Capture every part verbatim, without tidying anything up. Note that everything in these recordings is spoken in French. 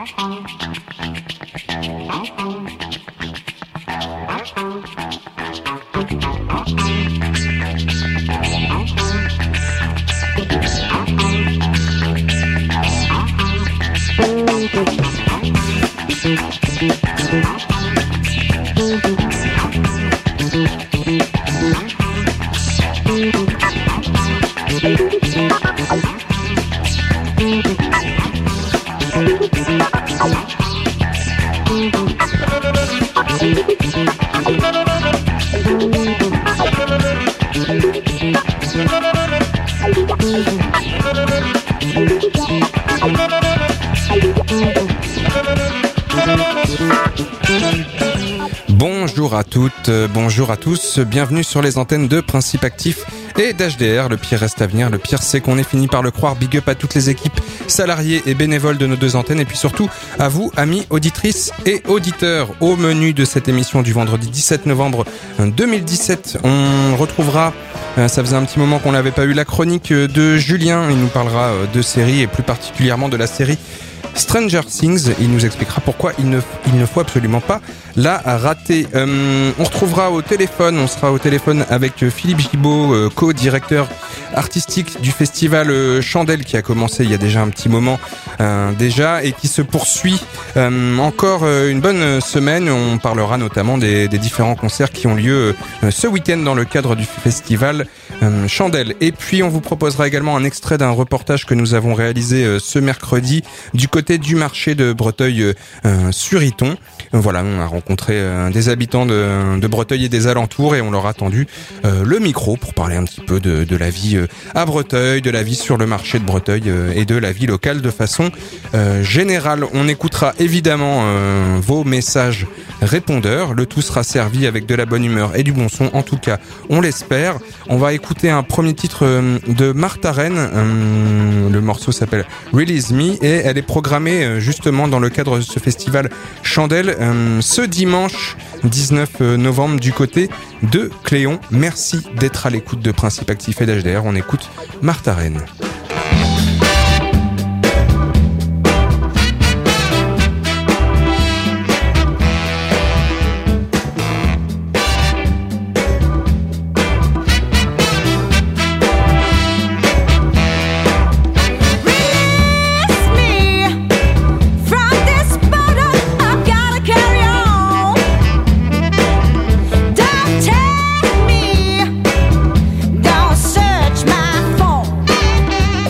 Bonjour à toutes, bonjour à tous, bienvenue sur les antennes de Principe Actif et d'H D R. Le pire reste à venir, le pire c'est qu'on est fini par le croire. Big up à toutes les équipes salariées et bénévoles de nos deux antennes et puis surtout à vous, amis auditrices et auditeurs. Au menu de cette émission du vendredi dix-sept novembre deux mille dix-sept, on retrouvera, ça faisait un petit moment qu'on n'avait pas eu, la chronique de Julien. Il nous parlera de séries et plus particulièrement de la série Stranger Things. Il nous expliquera pourquoi il ne, il ne faut absolument pas la rater. Euh, on retrouvera au téléphone, on sera au téléphone avec Philippe Gibaud, euh, co-directeur artistique du festival euh, Chandelle, qui a commencé il y a déjà un petit moment euh, déjà et qui se poursuit euh, encore euh, une bonne semaine. On parlera notamment des, des différents concerts qui ont lieu euh, ce week-end dans le cadre du festival euh, Chandelle. Et puis on vous proposera également un extrait d'un reportage que nous avons réalisé euh, ce mercredi du côté du marché de Breteuil euh, sur Iton. Voilà, on a rencontré euh, des habitants de, de Breteuil et des alentours et on leur a tendu euh, le micro pour parler un petit peu de, de la vie euh, à Breteuil, de la vie sur le marché de Breteuil euh, et de la vie locale de façon euh, générale. On écoutera évidemment euh, vos messages répondeurs. Le tout sera servi avec de la bonne humeur et du bon son. En tout cas, on l'espère. On va écouter un premier titre euh, de Martha Reine. Euh, le morceau s'appelle Release Me et elle est programmée euh, justement dans le cadre de ce festival Chandelle euh, ce dimanche dix-neuf novembre du côté de Cléon. Merci d'être à l'écoute de Principe Actif et d'H D R. On écoute Martha Reine. Don't search my phone.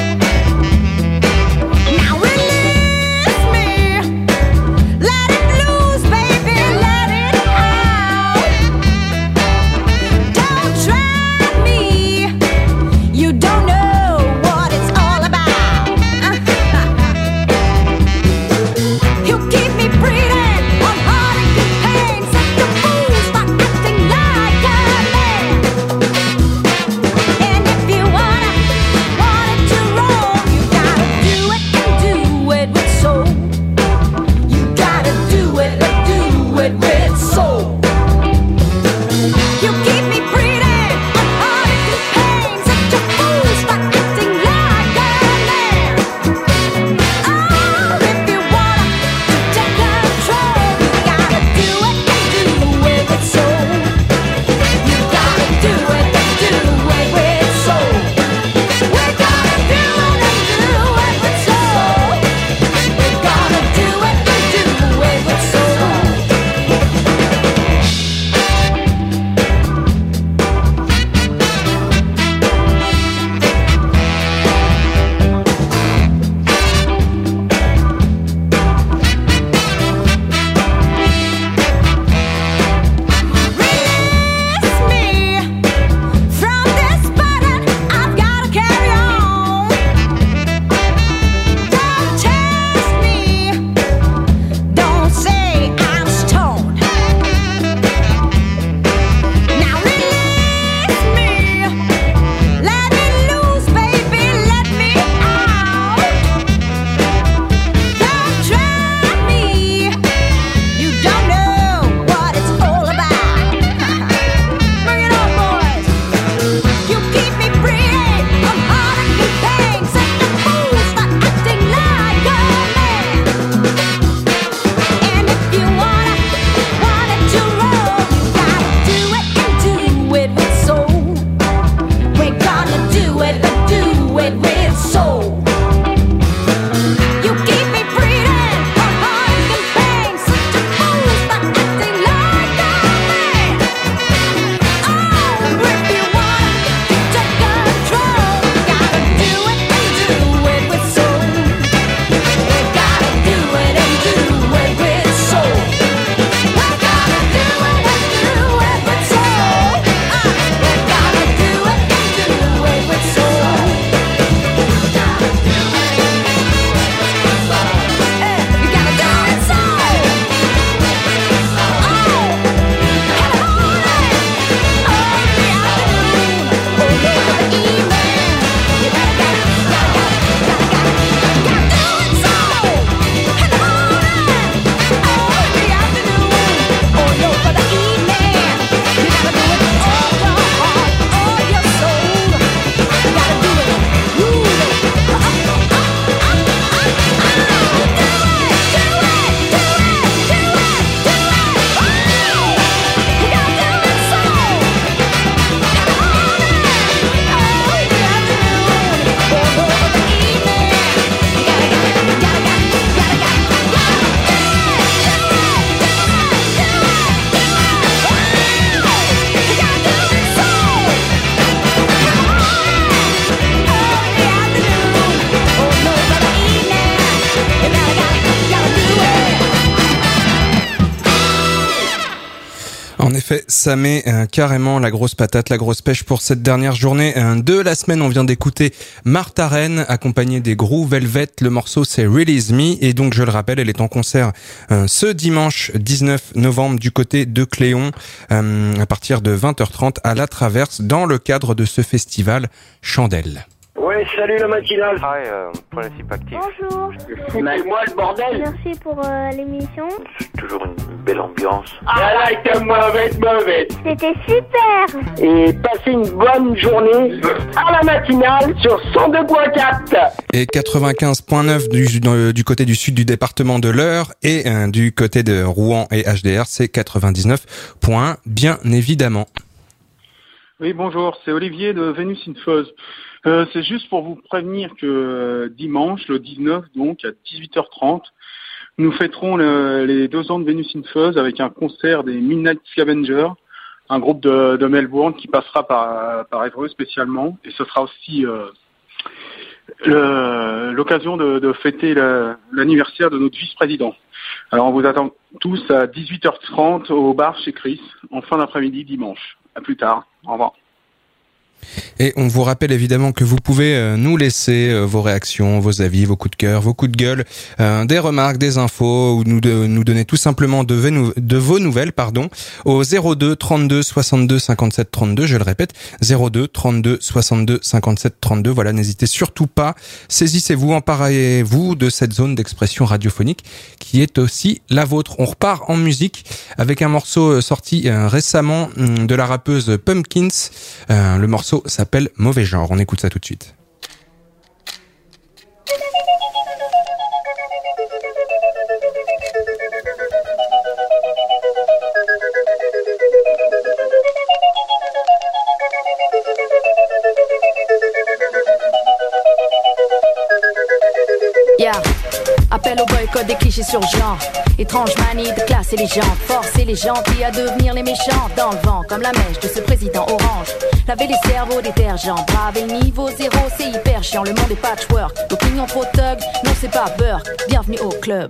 effet, ça met euh, carrément la grosse patate, la grosse pêche pour cette dernière journée euh, de la semaine. On vient d'écouter Martha Reign, accompagnée des Groove Velvet. Le morceau, c'est Release Me. Et donc, je le rappelle, elle est en concert euh, ce dimanche dix-neuf novembre du côté de Cléon, euh, à partir de vingt heures trente à La Traverse, dans le cadre de ce festival Chandelle. Ouais, salut la matinale. Hi, euh, Principe Actif. Bonjour. C'est moi le bordel. Merci pour euh, l'émission. C'est toujours une belle ambiance. I like a mauvaise, mauvaise. C'était super. Et passez une bonne journée à la matinale sur cent deux virgule quatre. Et quatre-vingt-quinze virgule neuf du, du côté du sud du département de l'Eure, et euh, du côté de Rouen et H D R, c'est quatre-vingt-dix-neuf points, bien évidemment. Oui, bonjour, c'est Olivier de Vénus in Fuzz. Euh, c'est juste pour vous prévenir que euh, dimanche, le dix-neuf, donc à dix-huit heures trente, nous fêterons le, les deux ans de Vénus in Fuzz avec un concert des Midnight Scavengers, un groupe de, de Melbourne qui passera par, par Évreux spécialement. Et ce sera aussi euh, le, l'occasion de, de fêter le, l'anniversaire de notre vice-président. Alors on vous attend tous à dix-huit heures trente au bar chez Chris, en fin d'après-midi dimanche. À plus tard. Au revoir. Et on vous rappelle évidemment que vous pouvez euh, nous laisser euh, vos réactions, vos avis, vos coups de cœur, vos coups de gueule, euh, des remarques, des infos, ou nous, de, nous donner tout simplement de, vos, de vos nouvelles, pardon, au zéro deux trente-deux soixante-deux cinquante-sept trente-deux, je le répète, zéro deux trente-deux soixante-deux cinquante-sept trente-deux. Voilà, n'hésitez surtout pas, saisissez-vous, emparez-vous de cette zone d'expression radiophonique qui est aussi la vôtre. On repart en musique avec un morceau sorti euh, récemment euh, de la rappeuse Pumpkins. Euh, le morceau s'appelle Mauvais Genre. On écoute ça tout de suite. Yeah. Appel au boycott des clichés sur genre. Étrange manie de classer les gens, forcer les gentils à devenir les méchants. Dans le vent comme la mèche de ce président orange. Laver les cerveaux détergents, braver le niveau zéro, c'est hyper chiant. Le monde est patchwork, l'opinion trop thug, non c'est pas Burke. Bienvenue au club.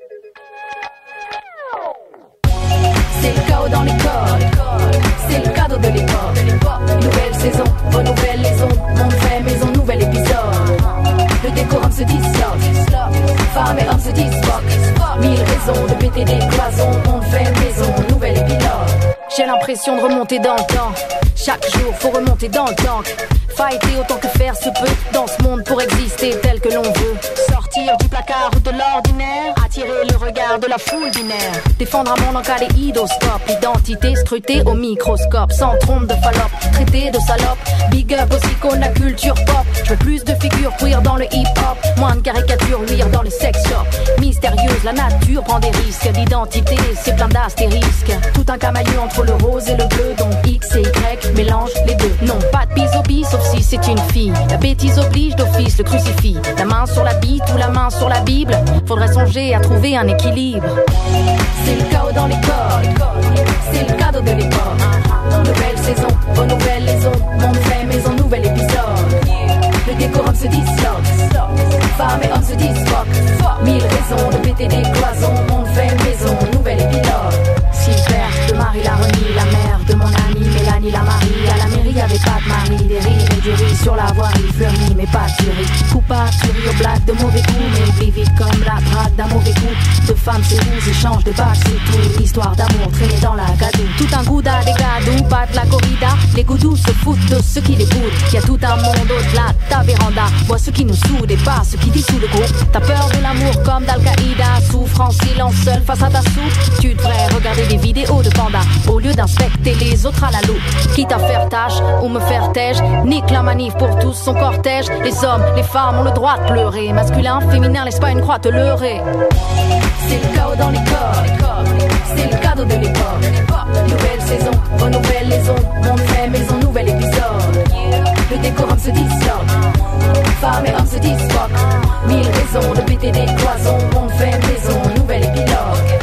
C'est le chaos dans les codes, c'est le cadeau de l'époque. Nouvelle saison, renouvelle les ondes, monde fait maison, nouvel épisode. Le décorum se disloque, femmes et hommes se disloquent. Mille raisons de péter des cloisons, monde fait maison, nouvel épilogue. J'ai l'impression de remonter dans le temps. Chaque jour faut remonter dans le tank. Fighter autant que faire se peut dans ce monde pour exister tel que l'on veut. Sortir du placard ou de l'ordinaire, attirer le regard de la foule binaire. Défendre un monde en kaléidoscope, identité scrutée au microscope. Sans trompe de Fallope, traité de salope. Big up aux icônes, la culture pop. Je veux plus de figures queer dans le hip-hop, moins de caricatures luire dans les sex shops. Mystérieuse, la nature prend des risques. L'identité, c'est plein d'astérisques. Tout un camailleux entre le rose et le bleu, donc X et Y, mélange les deux. Non, pas de bis sauf si c'est une fille. La bêtise oblige d'office, le crucifix. La main sur la bite ou la main sur la Bible. Faudrait songer à trouver un équilibre. C'est le chaos dans les codes, c'est le cadeau de l'époque. Nouvelle saison, renouvelle les ondes, monde fait maison, nouvel épisode. Le décorum se disloque, femmes et hommes se disloquent. Mille raisons de péter des cloisons, monde fait maison, nouvel épilogue. Silver de Marie la Renie, la mère de mon amie Mélanie la Marie. À la mairie y'avait pas de mari, des rires et du riz sur la voirie, fleuri mais pas de riz. Coupable, tuerie aux blagues de mauvais coups, mais vivez comme la drague d'un mauvais coup. De femmes c'est vous, échange de bacs c'est tout. Histoire d'amour traînée dans la gadoue. Tout un gouda des gadous, pas de la corrida. Les goudous se foutent de ceux qui les boudent. Y'a tout un monde au-delà de ta véranda. Vois ceux qui nous soudent et pas ceux qui dissouent le groupe. T'as peur de l'amour comme d'Al-Qaïda. Souffre en silence seul face à ta soupe. Tu devrais regarder des vidéos de panda au lieu d'inspecter les autres à la loupe. Quitte à faire tâche ou me faire têche, nique la manif pour tous son cortège. Les hommes, les femmes ont le droit de pleurer. Masculin, féminin, laisse pas une croix te leurrer. C'est le chaos dans les codes, c'est le cadeau de l'époque. Nouvelle saison, renouvelle les ondes, monde fait maison, nouvel épisode. Le décorum se disloque, femmes et hommes se disloquent. Mille raisons de péter des cloisons, monde fait maison, nouvel épilogue.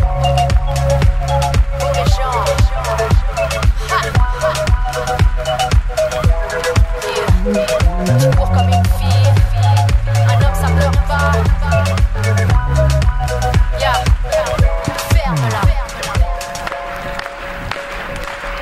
Tu cours comme une fille, un homme ça pleure pas. Yeah, ferme-la.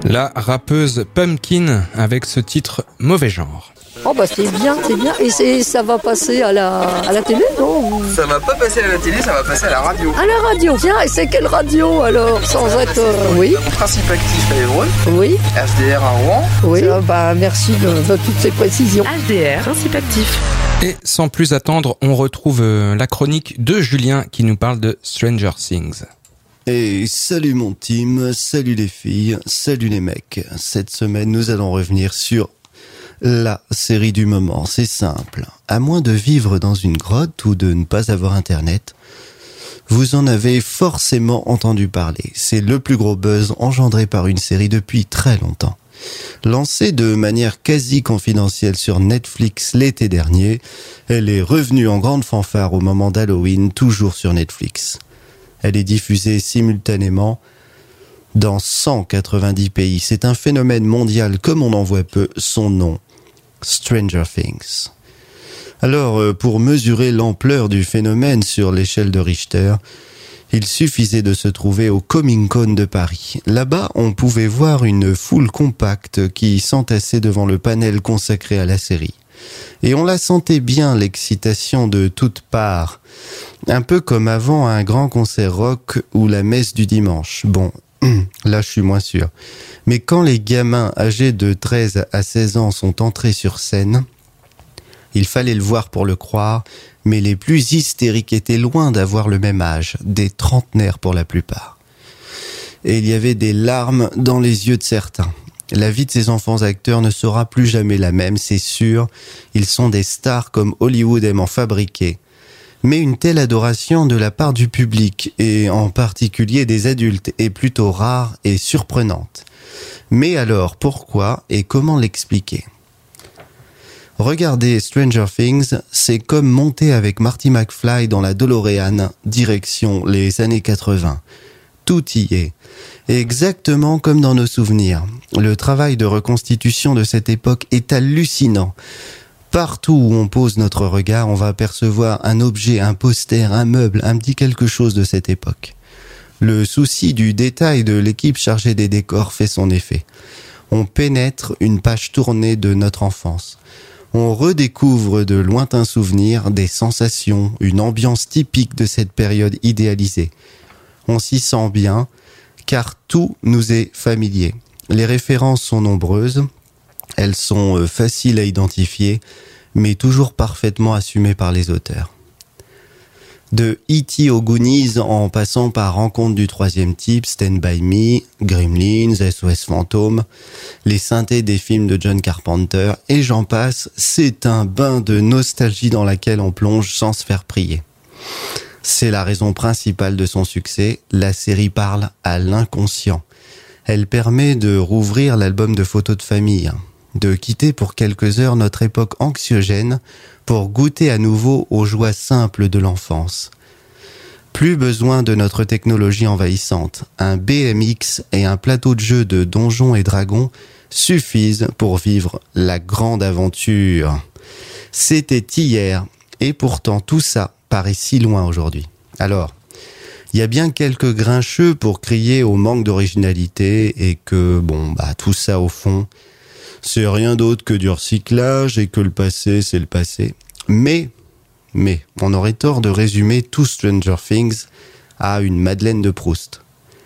La rappeuse Pumpkin avec ce titre Mauvais genre. Oh bah c'est bien, c'est bien. Et c'est, ça va passer à la, à la télé, non? Ça va pas passer à la télé, ça va passer à la radio. À la radio. Tiens, et c'est quelle radio alors? Sans ça être... Euh, oui. Principe actif à Évreux. Oui. H D R à Rouen. Oui. Ça, bah merci de, de toutes ces précisions. H D R, Principe actif. Et sans plus attendre, on retrouve la chronique de Julien qui nous parle de Stranger Things. Et salut mon team, salut les filles, salut les mecs. Cette semaine, nous allons revenir sur la série du moment. C'est simple. À moins de vivre dans une grotte ou de ne pas avoir internet, vous en avez forcément entendu parler. C'est le plus gros buzz engendré par une série depuis très longtemps. Lancée de manière quasi confidentielle sur Netflix l'été dernier, elle est revenue en grande fanfare au moment d'Halloween, toujours sur Netflix. Elle est diffusée simultanément dans cent quatre-vingt-dix pays. C'est un phénomène mondial comme on en voit peu. Son nom, Stranger Things. Alors, pour mesurer l'ampleur du phénomène sur l'échelle de Richter, il suffisait de se trouver au Comic-Con de Paris. Là-bas, on pouvait voir une foule compacte qui s'entassait devant le panel consacré à la série. Et on la sentait bien, l'excitation de toutes parts. Un peu comme avant un grand concert rock ou la messe du dimanche. Bon, là je suis moins sûr. Mais quand les gamins âgés de treize à seize ans sont entrés sur scène, il fallait le voir pour le croire, mais les plus hystériques étaient loin d'avoir le même âge, des trentenaires pour la plupart. Et il y avait des larmes dans les yeux de certains. La vie de ces enfants acteurs ne sera plus jamais la même, c'est sûr. Ils sont des stars comme Hollywood aime en fabriquer. Mais une telle adoration de la part du public, et en particulier des adultes, est plutôt rare et surprenante. Mais alors, pourquoi et comment l'expliquer ? Regarder Stranger Things, c'est comme monter avec Marty McFly dans la DeLorean, direction les années quatre-vingts. Tout y est. Exactement comme dans nos souvenirs. Le travail de reconstitution de cette époque est hallucinant. Partout où on pose notre regard, on va apercevoir un objet, un poster, un meuble, un petit quelque chose de cette époque. Le souci du détail de l'équipe chargée des décors fait son effet. On pénètre une page tournée de notre enfance. On redécouvre de lointains souvenirs, des sensations, une ambiance typique de cette période idéalisée. On s'y sent bien, car tout nous est familier. Les références sont nombreuses, elles sont faciles à identifier, mais toujours parfaitement assumées par les auteurs. De E T aux Goonies en passant par Rencontre du troisième type, Stand By Me, Gremlins, S O S Fantôme, les synthés des films de John Carpenter, et j'en passe, c'est un bain de nostalgie dans laquelle on plonge sans se faire prier. C'est la raison principale de son succès, la série parle à l'inconscient. Elle permet de rouvrir l'album de photos de famille, de quitter pour quelques heures notre époque anxiogène pour goûter à nouveau aux joies simples de l'enfance. Plus besoin de notre technologie envahissante. Un B M X et un plateau de jeu de Donjons et Dragons suffisent pour vivre la grande aventure. C'était hier, et pourtant tout ça paraît si loin aujourd'hui. Alors, il y a bien quelques grincheux pour crier au manque d'originalité et que, bon, bah, tout ça au fond, c'est rien d'autre que du recyclage et que le passé, c'est le passé. Mais, mais, on aurait tort de résumer tout Stranger Things à une Madeleine de Proust.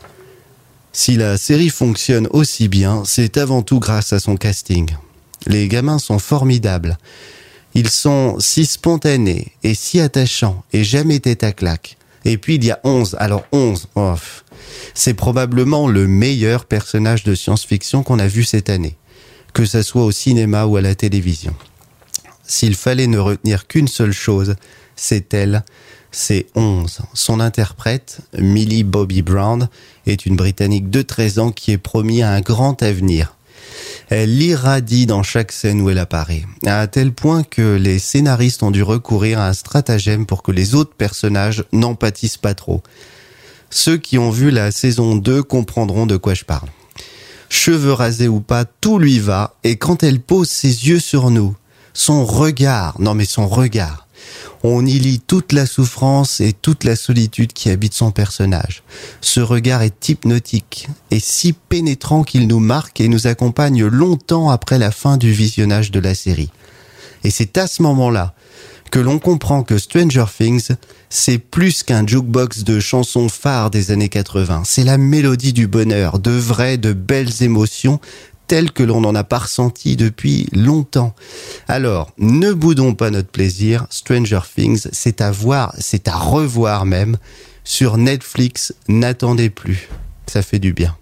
Si la série fonctionne aussi bien, c'est avant tout grâce à son casting. Les gamins sont formidables. Ils sont si spontanés et si attachants et jamais tête à claque. Et puis il y a onze, alors onze, oh, c'est probablement le meilleur personnage de science-fiction qu'on a vu cette année, que ça soit au cinéma ou à la télévision. S'il fallait ne retenir qu'une seule chose, c'est elle, c'est onze. Son interprète, Millie Bobby Brown, est une Britannique de treize ans qui est promis à un grand avenir. Elle irradie dans chaque scène où elle apparaît, à tel point que les scénaristes ont dû recourir à un stratagème pour que les autres personnages n'en pâtissent pas trop. Ceux qui ont vu la saison deux comprendront de quoi je parle. Cheveux rasés ou pas, tout lui va, et quand elle pose ses yeux sur nous, son regard, non mais son regard, On y lit toute la souffrance et toute la solitude qui habite son personnage. Ce regard est hypnotique et si pénétrant qu'il nous marque et nous accompagne longtemps après la fin du visionnage de la série. Et c'est à ce moment-là que l'on comprend que Stranger Things, c'est plus qu'un jukebox de chansons phares des années quatre-vingts. C'est la mélodie du bonheur, de vraies, de belles émotions, telles que l'on n'en a pas ressenti depuis longtemps. Alors, ne boudons pas notre plaisir. Stranger Things, c'est à voir, c'est à revoir même. Sur Netflix, n'attendez plus. Ça fait du bien.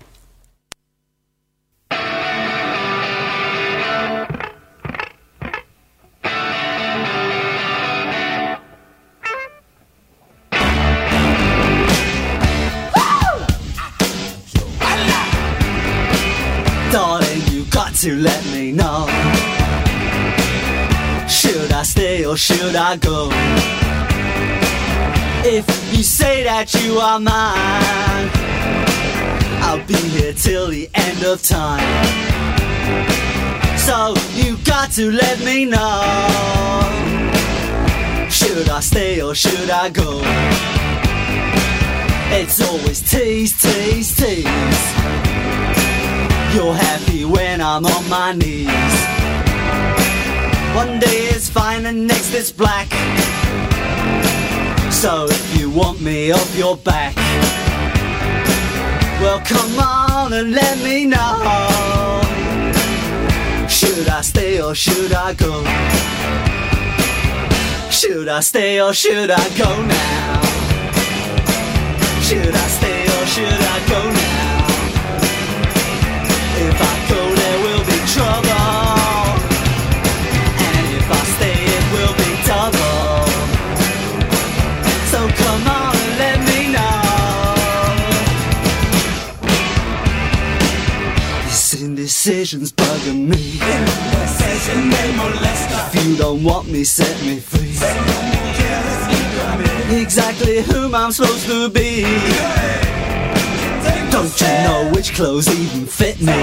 To let me know, should I stay or should I go? If you say that you are mine, I'll be here till the end of time. So you got to let me know, should I stay or should I go? It's always tease, tease, tease. You're happy when I'm on my knees. One day it's fine and next it's black. So if you want me off your back, well come on and let me know, should I stay or should I go? Should I stay or should I go now? Should I stay or should I go now? If I go there will be trouble, and if I stay it will be double. So come on and let me know. This indecision's bugging me. If you don't want me, set me free. Exactly whom I'm supposed to be. Don't you know which clothes even fit me?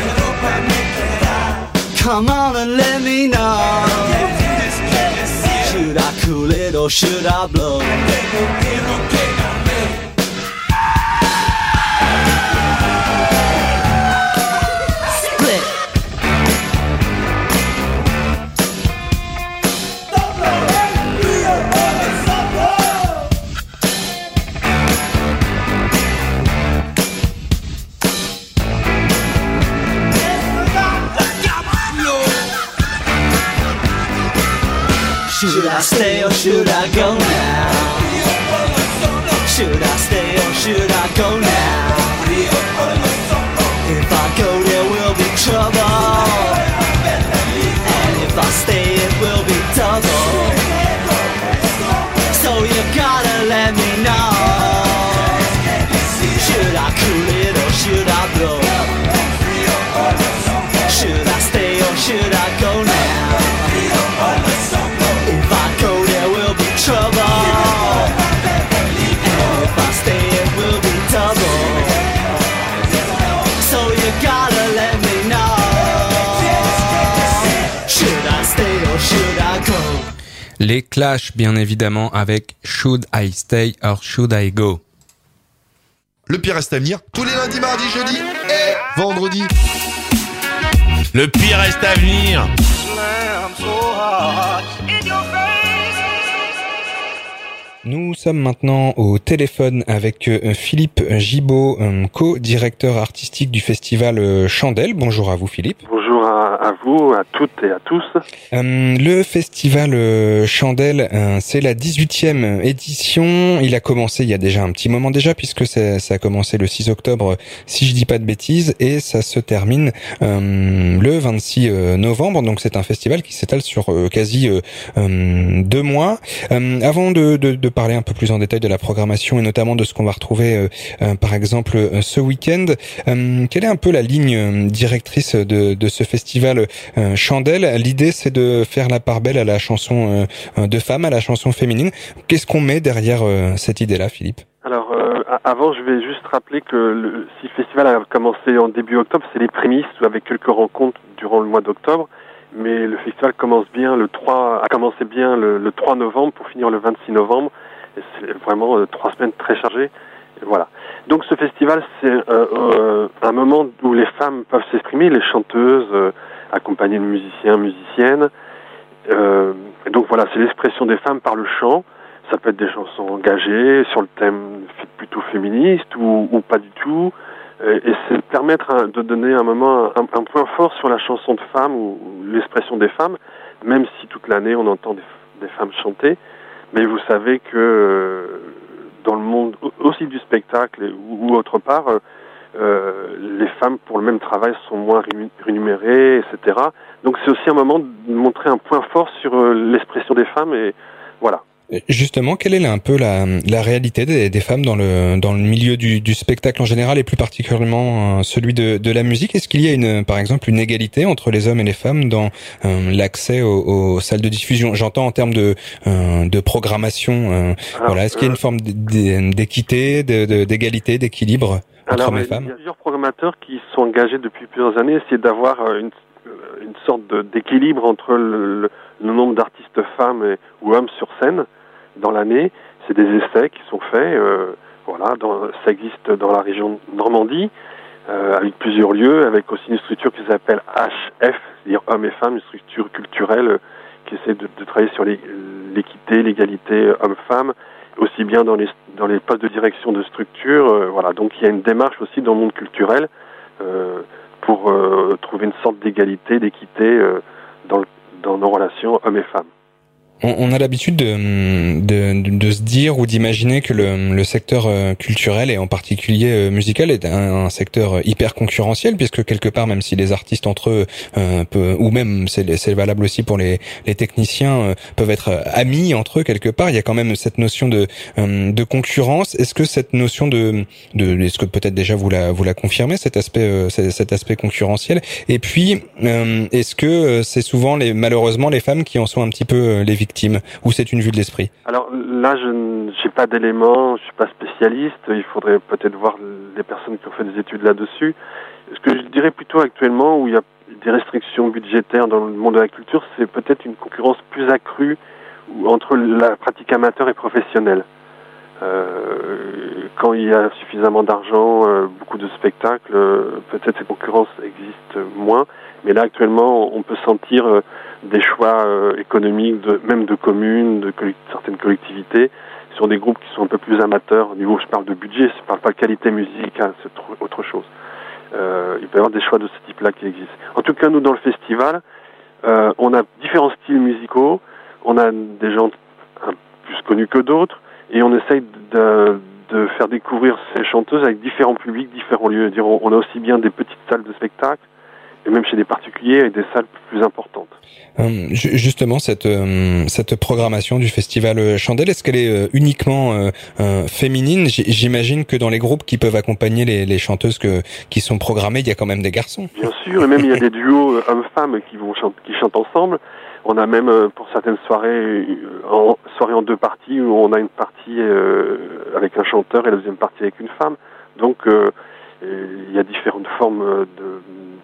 Come on and let me know, should I cool it or should I blow? Split. Should I stay or should I go now? Should I stay or should I go now? If I go there will be trouble, and if I stay it will be double. So you gotta let me know, should I cool it or should I blow? Should I stay or should I go now? If I go there will be trouble, and if I stay it will be double. So you gotta let me know, should I stay or should I go? Les Clash, bien évidemment, avec Should I Stay or Should I Go? Le pire reste à venir, tous les lundis, mardis, jeudis et vendredis. Le pire reste à venir. Nous sommes maintenant au téléphone avec euh, Philippe Gibaud, euh, co-directeur artistique du festival euh, Chandelle. Bonjour à vous Philippe. Bonjour à, à vous, à toutes et à tous. Euh, le festival euh, Chandelle, euh, c'est la dix-huitième édition. Il a commencé il y a déjà un petit moment déjà, puisque ça, ça a commencé le six octobre, si je dis pas de bêtises, et ça se termine euh, le vingt-six novembre. Donc c'est un festival qui s'étale sur euh, quasi euh, euh, deux mois. Euh, avant de, de, de parler un peu plus en détail de la programmation et notamment de ce qu'on va retrouver euh, euh, par exemple euh, ce week-end, euh, quelle est un peu la ligne euh, directrice de, de ce festival euh, Chandelle? L'idée c'est de faire la part belle à la chanson euh, de femme, à la chanson féminine. Qu'est-ce qu'on met derrière euh, cette idée-là, Philippe? Alors euh, avant je vais juste rappeler que le, si le festival a commencé en début octobre, c'est les prémices avec quelques rencontres durant le mois d'octobre. mais le festival commence bien le trois, a commencé bien le, le trois novembre pour finir le vingt-six novembre. Et c'est vraiment euh, trois semaines très chargées. Et voilà. Donc ce festival, c'est euh, euh, un moment où les femmes peuvent s'exprimer, les chanteuses, euh, accompagnées de musiciens, musiciennes. Euh, et donc voilà, c'est l'expression des femmes par le chant. Ça peut être des chansons engagées sur le thème plutôt féministe ou, ou pas du tout. Et c'est permettre un, de donner un moment, un, un point fort sur la chanson de femme ou, ou l'expression des femmes, même si toute l'année on entend des, des femmes chanter. Mais vous savez que euh, dans le monde aussi du spectacle ou, ou autre part, euh, les femmes pour le même travail sont moins rémunérées, et cetera. Donc c'est aussi un moment de montrer un point fort sur euh, l'expression des femmes et voilà. Justement, quelle est un peu la, la réalité des, des femmes dans le dans le milieu du, du spectacle en général et plus particulièrement euh, celui de, de la musique? Est-ce qu'il y a une, par exemple, une égalité entre les hommes et les femmes dans euh, l'accès aux, aux salles de diffusion? J'entends en termes de euh, de programmation. Euh, Alors, voilà, est-ce qu'il y a une forme d'équité, de, de, d'égalité, d'équilibre entre Alors, hommes et il femmes? y a plusieurs programmateurs qui sont engagés depuis plusieurs années, essayer d'avoir une une sorte de, d'équilibre entre le, le, le nombre d'artistes femmes et, ou hommes sur scène dans l'année. C'est des essais qui sont faits, euh, voilà, dans, ça existe dans la région de Normandie, euh, avec plusieurs lieux, avec aussi une structure qui s'appelle H F, c'est-à-dire hommes et femmes, une structure culturelle euh, qui essaie de, de travailler sur les, l'équité, l'égalité hommes-femmes, aussi bien dans les, dans les postes de direction de structure, euh, voilà. Donc il y a une démarche aussi dans le monde culturel, euh, pour euh, trouver une sorte d'égalité, d'équité euh, dans, le, dans nos relations hommes et femmes. On, on a l'habitude de, de, de se dire ou d'imaginer que le, le secteur culturel et en particulier musical est un, un secteur hyper concurrentiel, puisque quelque part, même si les artistes entre eux, euh, peut, ou même c'est, c'est valable aussi pour les, les techniciens, euh, peuvent être amis entre eux quelque part, il y a quand même cette notion de, euh, de concurrence. Est-ce que cette notion de, de est-ce que peut-être déjà vous la, vous la confirmez, cet aspect, euh, cet aspect concurrentiel? Et puis, euh, est-ce que c'est souvent les, malheureusement les femmes qui en sont un petit peu les victimes? Ou c'est une vue de l'esprit? Alors là, je n'ai pas d'éléments, je suis pas spécialiste. Il faudrait peut-être voir les personnes qui ont fait des études là-dessus. Ce que je dirais plutôt actuellement, où il y a des restrictions budgétaires dans le monde de la culture, c'est peut-être une concurrence plus accrue entre la pratique amateur et professionnelle. Euh, quand il y a suffisamment d'argent, euh, beaucoup de spectacles, euh, peut-être ces concurrences existent moins. Mais là, actuellement, on peut sentir euh, des choix euh, économiques, de, même de communes, de collect- certaines collectivités, sur des groupes qui sont un peu plus amateurs. Au niveau, je parle de budget, je parle pas de qualité musicale, c'est tr- autre chose. Euh, il peut y avoir des choix de ce type-là qui existent. En tout cas, nous, dans le festival, euh, on a différents styles musicaux, on a des gens un, plus connus que d'autres, et on essaye de, de faire découvrir ces chanteuses avec différents publics, différents lieux. Dire, on a aussi bien des petites salles de spectacle, et même chez des particuliers, avec des salles plus importantes. Euh, justement, cette euh, cette programmation du festival Chandelle, est-ce qu'elle est euh, uniquement euh, euh, féminine? J'imagine que dans les groupes qui peuvent accompagner les, les chanteuses que qui sont programmées, il y a quand même des garçons. Bien sûr, et même il y a des duos hommes-femmes qui vont chanter, qui chantent ensemble. On a même euh, pour certaines soirées, en, soirées en deux parties, où on a une partie euh, avec un chanteur et la deuxième partie avec une femme. Donc euh, il y a différentes formes de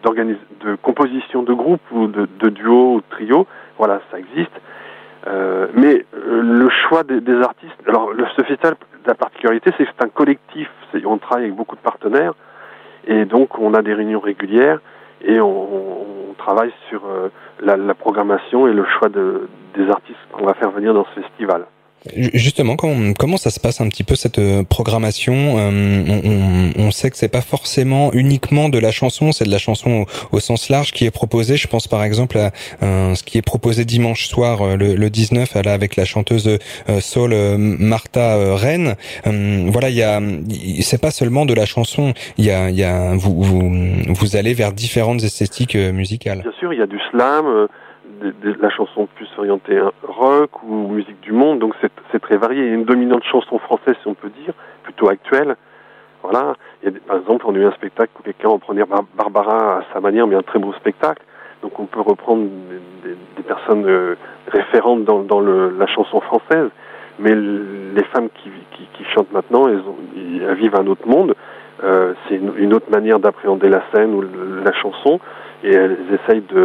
de composition de groupe ou de, de duo ou de trio, voilà, ça existe. Euh, mais euh, le choix des, des artistes, alors le, ce festival, la particularité, c'est que c'est un collectif, c'est, on travaille avec beaucoup de partenaires, et donc on a des réunions régulières, et on, on travaille sur euh, la, la programmation et le choix de, des artistes qu'on va faire venir dans ce festival. Justement, comment, comment ça se passe un petit peu cette programmation? euh, on, on, on sait que c'est pas forcément uniquement de la chanson, c'est de la chanson au, au sens large qui est proposée. Je pense par exemple à euh, ce qui est proposé dimanche soir, le, le dix-neuf, là, avec la chanteuse euh, soul euh, Martha euh, Rennes. Euh, voilà, il y a, c'est pas seulement de la chanson. Il y a, il y a, vous, vous, vous allez vers différentes esthétiques euh, musicales. Bien sûr, il y a du slam. Euh... De, de la chanson plus orientée rock ou musique du monde, donc c'est, c'est très varié. Il y a une dominante chanson française, si on peut dire, plutôt actuelle. Voilà. Il y a des, par exemple, on a eu un spectacle où quelqu'un reprenait Bar- Barbara à sa manière, mais un très beau spectacle. Donc on peut reprendre des, des, des personnes euh, référentes dans, dans le, la chanson française, mais les femmes qui, qui, qui chantent maintenant, elles, ont, elles vivent un autre monde. Euh, c'est une, une autre manière d'appréhender la scène ou le, la chanson, et elles essayent de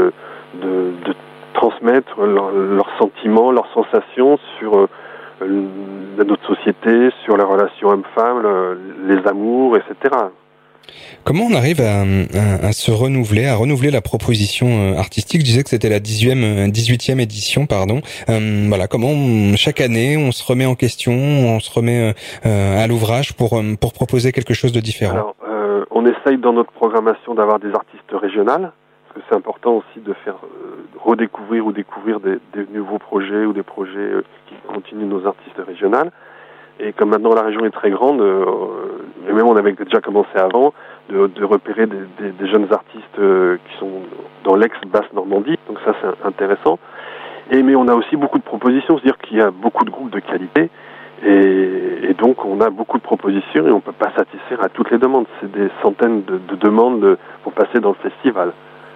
de, de transmettre leurs leur sentiments, leurs sensations sur euh, notre société, sur les relations hommes-femmes, le, les amours, et cetera. Comment on arrive à, à, à se renouveler, à renouveler la proposition artistique? Je disais que c'était la dix-huitième édition, pardon. Euh, voilà, comment on, chaque année on se remet en question, on se remet euh, à l'ouvrage pour pour proposer quelque chose de différent. Alors, euh, on essaye dans notre programmation d'avoir des artistes régionales, parce que c'est important aussi de faire euh, redécouvrir ou découvrir des, des nouveaux projets ou des projets euh, qui continuent nos artistes régionales. Et comme maintenant la région est très grande, euh, et même on avait déjà commencé avant, de, de repérer des, des, des jeunes artistes euh, qui sont dans l'ex-Basse-Normandie, donc ça c'est intéressant. Et mais on a aussi beaucoup de propositions, c'est-à-dire qu'il y a beaucoup de groupes de qualité, et, et donc on a beaucoup de propositions et on ne peut pas satisfaire à toutes les demandes. C'est des centaines de, de demandes pour passer dans le festival.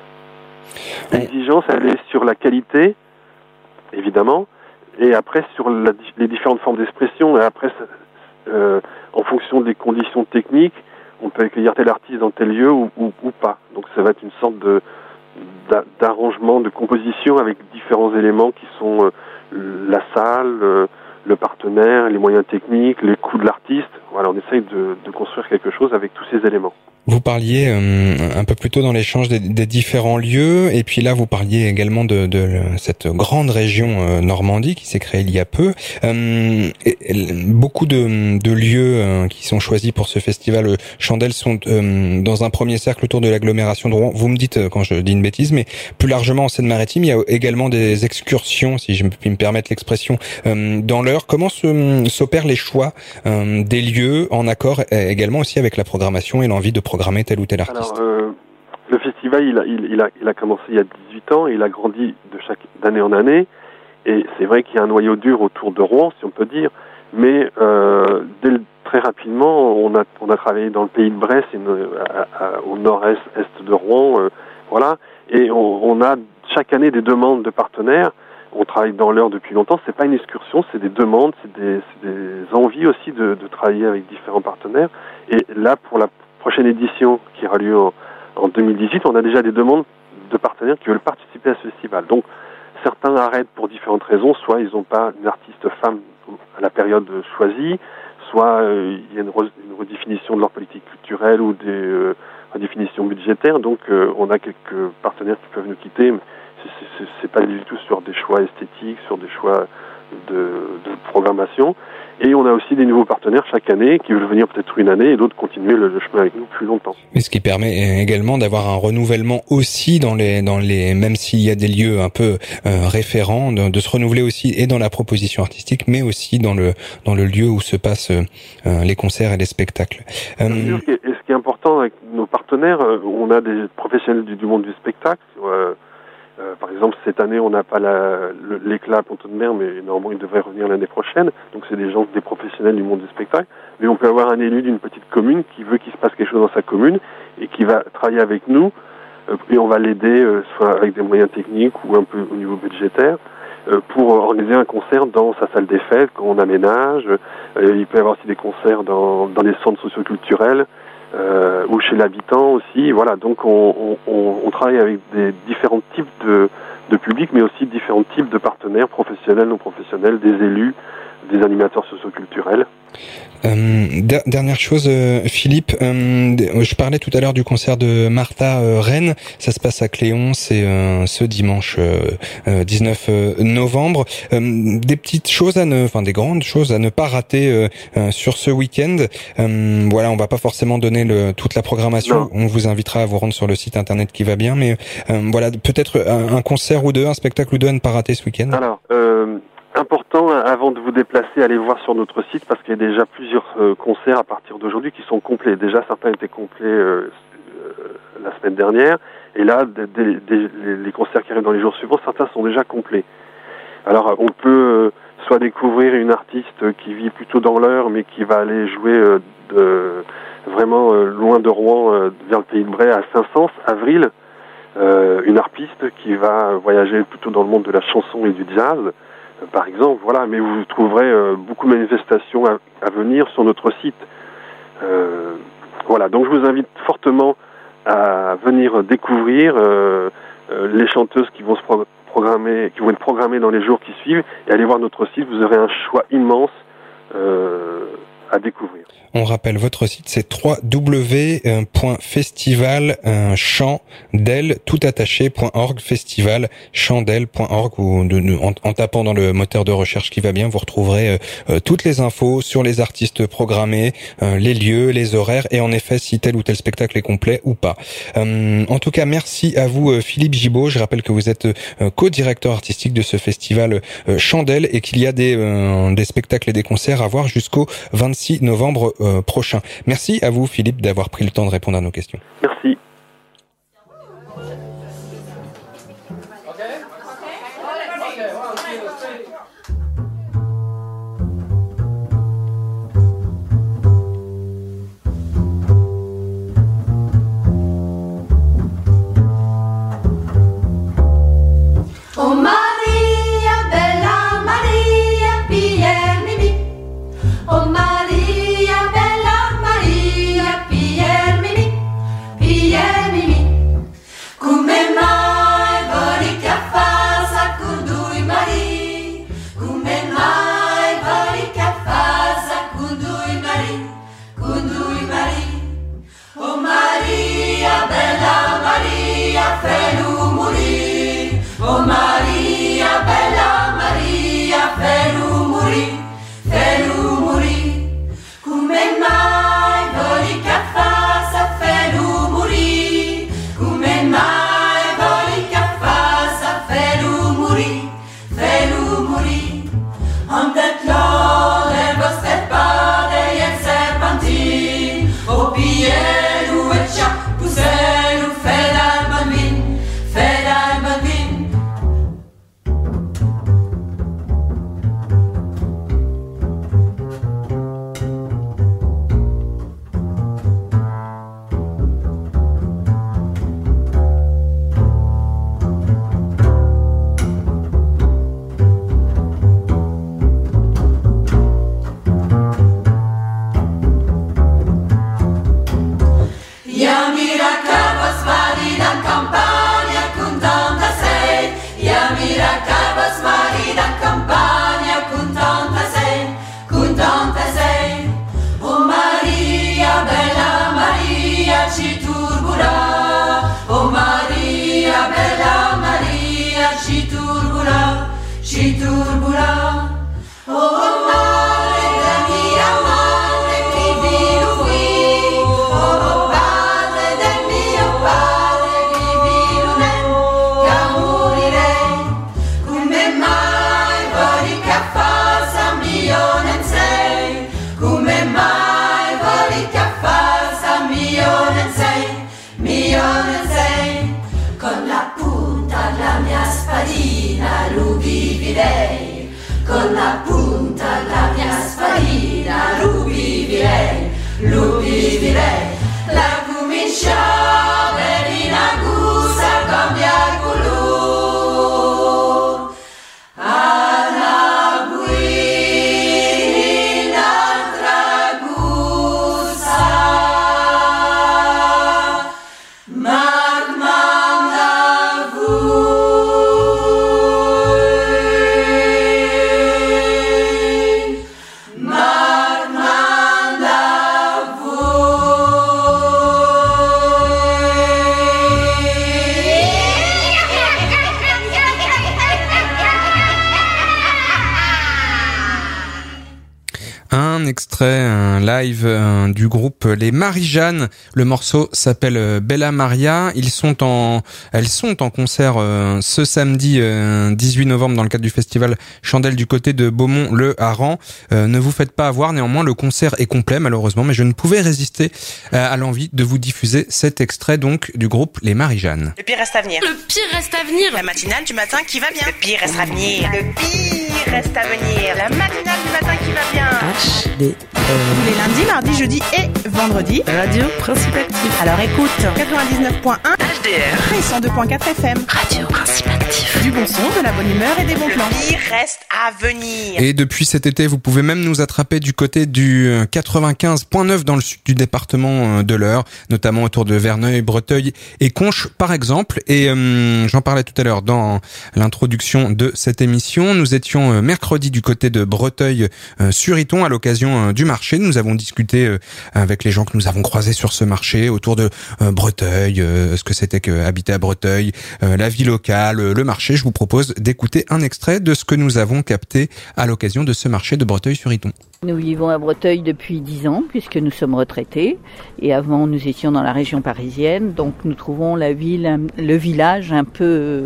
L'exigence, elle est sur la qualité, évidemment, et après sur la, les différentes formes d'expression, et après euh, en fonction des conditions techniques, on peut accueillir tel artiste dans tel lieu ou, ou, ou pas. Donc ça va être une sorte de d'arrangement, de composition avec différents éléments qui sont euh, la salle, euh, le partenaire, les moyens techniques, les coûts de l'artiste. Voilà, on essaye de, de construire quelque chose avec tous ces éléments. Vous parliez euh, un peu plus tôt dans l'échange des, des différents lieux, et puis là vous parliez également de, de, de cette grande région euh, Normandie qui s'est créée il y a peu. Euh, et, et, beaucoup de, de lieux euh, qui sont choisis pour ce festival euh, Chandelle sont euh, dans un premier cercle autour de l'agglomération de Rouen. Vous me dites euh, quand je dis une bêtise, mais plus largement en Seine-Maritime, il y a également des excursions, si je puis me permettre l'expression, euh, dans l'heure. Comment se, s'opèrent les choix euh, des lieux en accord euh, également aussi avec la programmation et l'envie de programmer tel ou tel artiste? Alors, euh, le festival, il a, il, il, a, il a commencé il y a dix-huit ans, et il a grandi de chaque d'année en année, et c'est vrai qu'il y a un noyau dur autour de Rouen, si on peut dire, mais euh, dès le, très rapidement, on a, on a travaillé dans le pays de Bresse, une, à, à, au nord-est est de Rouen, euh, voilà, et on, on a chaque année des demandes de partenaires. On travaille dans l'heure depuis longtemps, c'est pas une excursion, c'est des demandes, c'est des, c'est des envies aussi de, de travailler avec différents partenaires, et là, pour la prochaine édition qui aura lieu en, en deux mille dix-huit, on a déjà des demandes de partenaires qui veulent participer à ce festival. Donc certains arrêtent pour différentes raisons, soit ils n'ont pas une artiste femme à la période choisie, soit euh, il y a une, re, une redéfinition de leur politique culturelle ou des euh, redéfinitions budgétaires. Donc euh, on a quelques partenaires qui peuvent nous quitter, mais c'est, c'est, c'est pas du tout sur des choix esthétiques, sur des choix de, de programmation. Et on a aussi des nouveaux partenaires chaque année qui veulent venir peut-être une année et d'autres continuer le, le chemin avec nous plus longtemps. Mais ce qui permet également d'avoir un renouvellement aussi dans les, dans les, même s'il y a des lieux un peu euh, référents, de, de se renouveler aussi et dans la proposition artistique, mais aussi dans le, dans le lieu où se passent euh, les concerts et les spectacles. Euh... Et ce qui est important avec nos partenaires, on a des professionnels du, du monde du spectacle. Euh, Euh, par exemple, cette année, on n'a pas la, le, l'éclat à Pont-de-Mer, mais normalement, il devrait revenir l'année prochaine. Donc, c'est des gens, des professionnels du monde du spectacle. Mais on peut avoir un élu d'une petite commune qui veut qu'il se passe quelque chose dans sa commune et qui va travailler avec nous. Euh, et on va l'aider, euh, soit avec des moyens techniques ou un peu au niveau budgétaire, euh, pour organiser un concert dans sa salle des fêtes, quand on aménage. Euh, il peut y avoir aussi des concerts dans, dans les centres socioculturels. Euh, ou chez l'habitant aussi, voilà. Donc on, on, on travaille avec des différents types de, de publics, mais aussi différents types de partenaires, professionnels, non professionnels, des élus, des animateurs socioculturels. Euh, der- dernière chose, euh, Philippe, euh, je parlais tout à l'heure du concert de Martha euh, Rennes. Ça se passe à Cléon, c'est euh, ce dimanche euh, euh, dix-neuf novembre. Euh, des petites choses à ne, enfin des grandes choses à ne pas rater euh, euh, sur ce week-end. Euh, voilà, on va pas forcément donner le, toute la programmation. Non. On vous invitera à vous rendre sur le site internet qui va bien, mais euh, voilà, peut-être un, un concert ou deux, un spectacle ou deux à ne pas rater ce week-end. Alors. Euh... Important, avant de vous déplacer, allez voir sur notre site, parce qu'il y a déjà plusieurs euh, concerts à partir d'aujourd'hui qui sont complets. Déjà, certains étaient complets euh, euh, la semaine dernière, et là, des, des, des, les concerts qui arrivent dans les jours suivants, certains sont déjà complets. Alors, on peut euh, soit découvrir une artiste qui vit plutôt dans l'Eure, mais qui va aller jouer euh, de, vraiment euh, loin de Rouen, euh, vers le pays de Bray, à Saint-Saëns, Avril, euh, une harpiste qui va voyager plutôt dans le monde de la chanson et du jazz, par exemple, voilà, mais vous trouverez euh, beaucoup de manifestations à, à venir sur notre site. Euh, voilà, donc je vous invite fortement à venir découvrir euh, euh, les chanteuses qui vont se pro- programmer, qui vont être programmées dans les jours qui suivent, et allez voir notre site, vous aurez un choix immense euh, à découvrir. On rappelle votre site, c'est w w w point festival chandel tout attaché point org, festival chandel point org, ou de, de, en, en tapant dans le moteur de recherche qui va bien, vous retrouverez euh, toutes les infos sur les artistes programmés, euh, les lieux, les horaires, et en effet si tel ou tel spectacle est complet ou pas. Euh, en tout cas, merci à vous Philippe Gibaud. Je rappelle que vous êtes euh, co-directeur artistique de ce festival euh, Chandel, et qu'il y a des, euh, des spectacles et des concerts à voir jusqu'au vingt-six novembre euh, prochain. Merci à vous Philippe d'avoir pris le temps de répondre à nos questions. Merci. Oh Maria, bella Maria, Pierre Mimi. Oh Maria, bella Maria, Pierre Mimi, Pierre Mimi. Come mai voli che affasa con due mari? Come mai voli che affasa con due mari? Con due mari. Oh Maria, bella Maria, fai-lo morire. Oh Maria, bella Maria, fai-lo morire, fai-lo morire. Come mai voli che affasa, fai-lo morire. Come mai voli che affasa, fai-lo morire, fai-lo morire. On that law, l'erba steppata e il serpentino. Oh piero e ciao, pusero, fai dal bambino, fai dal bambino. Ja mira cabas marida campagna contenta sei. Ja mira cabas marida campagna contenta sei, contenta sei. Oh Maria, bella Maria, ci turbula. Oh Maria, bella Maria, ci turbula, ci turbula. Oh madre de mia madre, vivi lui. Oh padre del mio padre, vivi lui. Che morirei. Come mai voli che affasa mio non sei? Come mai voli che affasa mio non sei? Mio non sei. Con la punta la mia spadina lo vivirei. Con la punta la mia spadina lo vivirei, lo vivirei. La comincia verina gusa cambiar color. Ana guina tragusa. Magmanda vui. Magmanda Un extrait, un live un, du groupe Les Marie-Jeanne. Le morceau s'appelle euh, Bella Maria. Ils sont en, elles sont en concert euh, ce samedi euh, dix-huit novembre dans le cadre du festival Chandel du côté de Beaumont-le-Hareng. Euh, ne vous faites pas avoir, néanmoins le concert est complet malheureusement, mais je ne pouvais résister euh, à l'envie de vous diffuser cet extrait donc du groupe Les Marie-Jeanne. Le pire reste à venir. Le pire reste à venir. La matinale du matin qui va bien. Le pire reste à venir. Le pire reste à venir. La matinale du matin qui va bien. H D R. Tous les lundis, mardis, jeudis et vendredis. Radio Principe Actif. Alors écoute, quatre-vingt-dix-neuf point un H D R et cent deux point quatre F M. Radio Principe Actif. Du bon son, de la bonne humeur et des bons plans. Le pire reste à venir. Et depuis cet été, vous pouvez même nous attraper du côté du quatre-vingt-quinze virgule neuf dans le sud du département de l'Eure, notamment autour de Verneuil, Breteuil et Conches par exemple. Et euh, j'en parlais tout à l'heure dans l'introduction de cette émission. Nous étions mercredi du côté de Breteuil euh, sur Iton à l'occasion euh, du marché. Nous avons discuté euh, avec les gens que nous avons croisés sur ce marché autour de euh, Breteuil, euh, ce que c'était que habiter à Breteuil, euh, la vie locale, euh, le marché. Je vous propose d'écouter un extrait de ce que nous avons capté à l'occasion de ce marché de Breteuil sur Iton. Nous vivons à Breteuil depuis dix ans, puisque nous sommes retraités. Et avant, nous étions dans la région parisienne. Donc, nous trouvons la ville, le village un peu...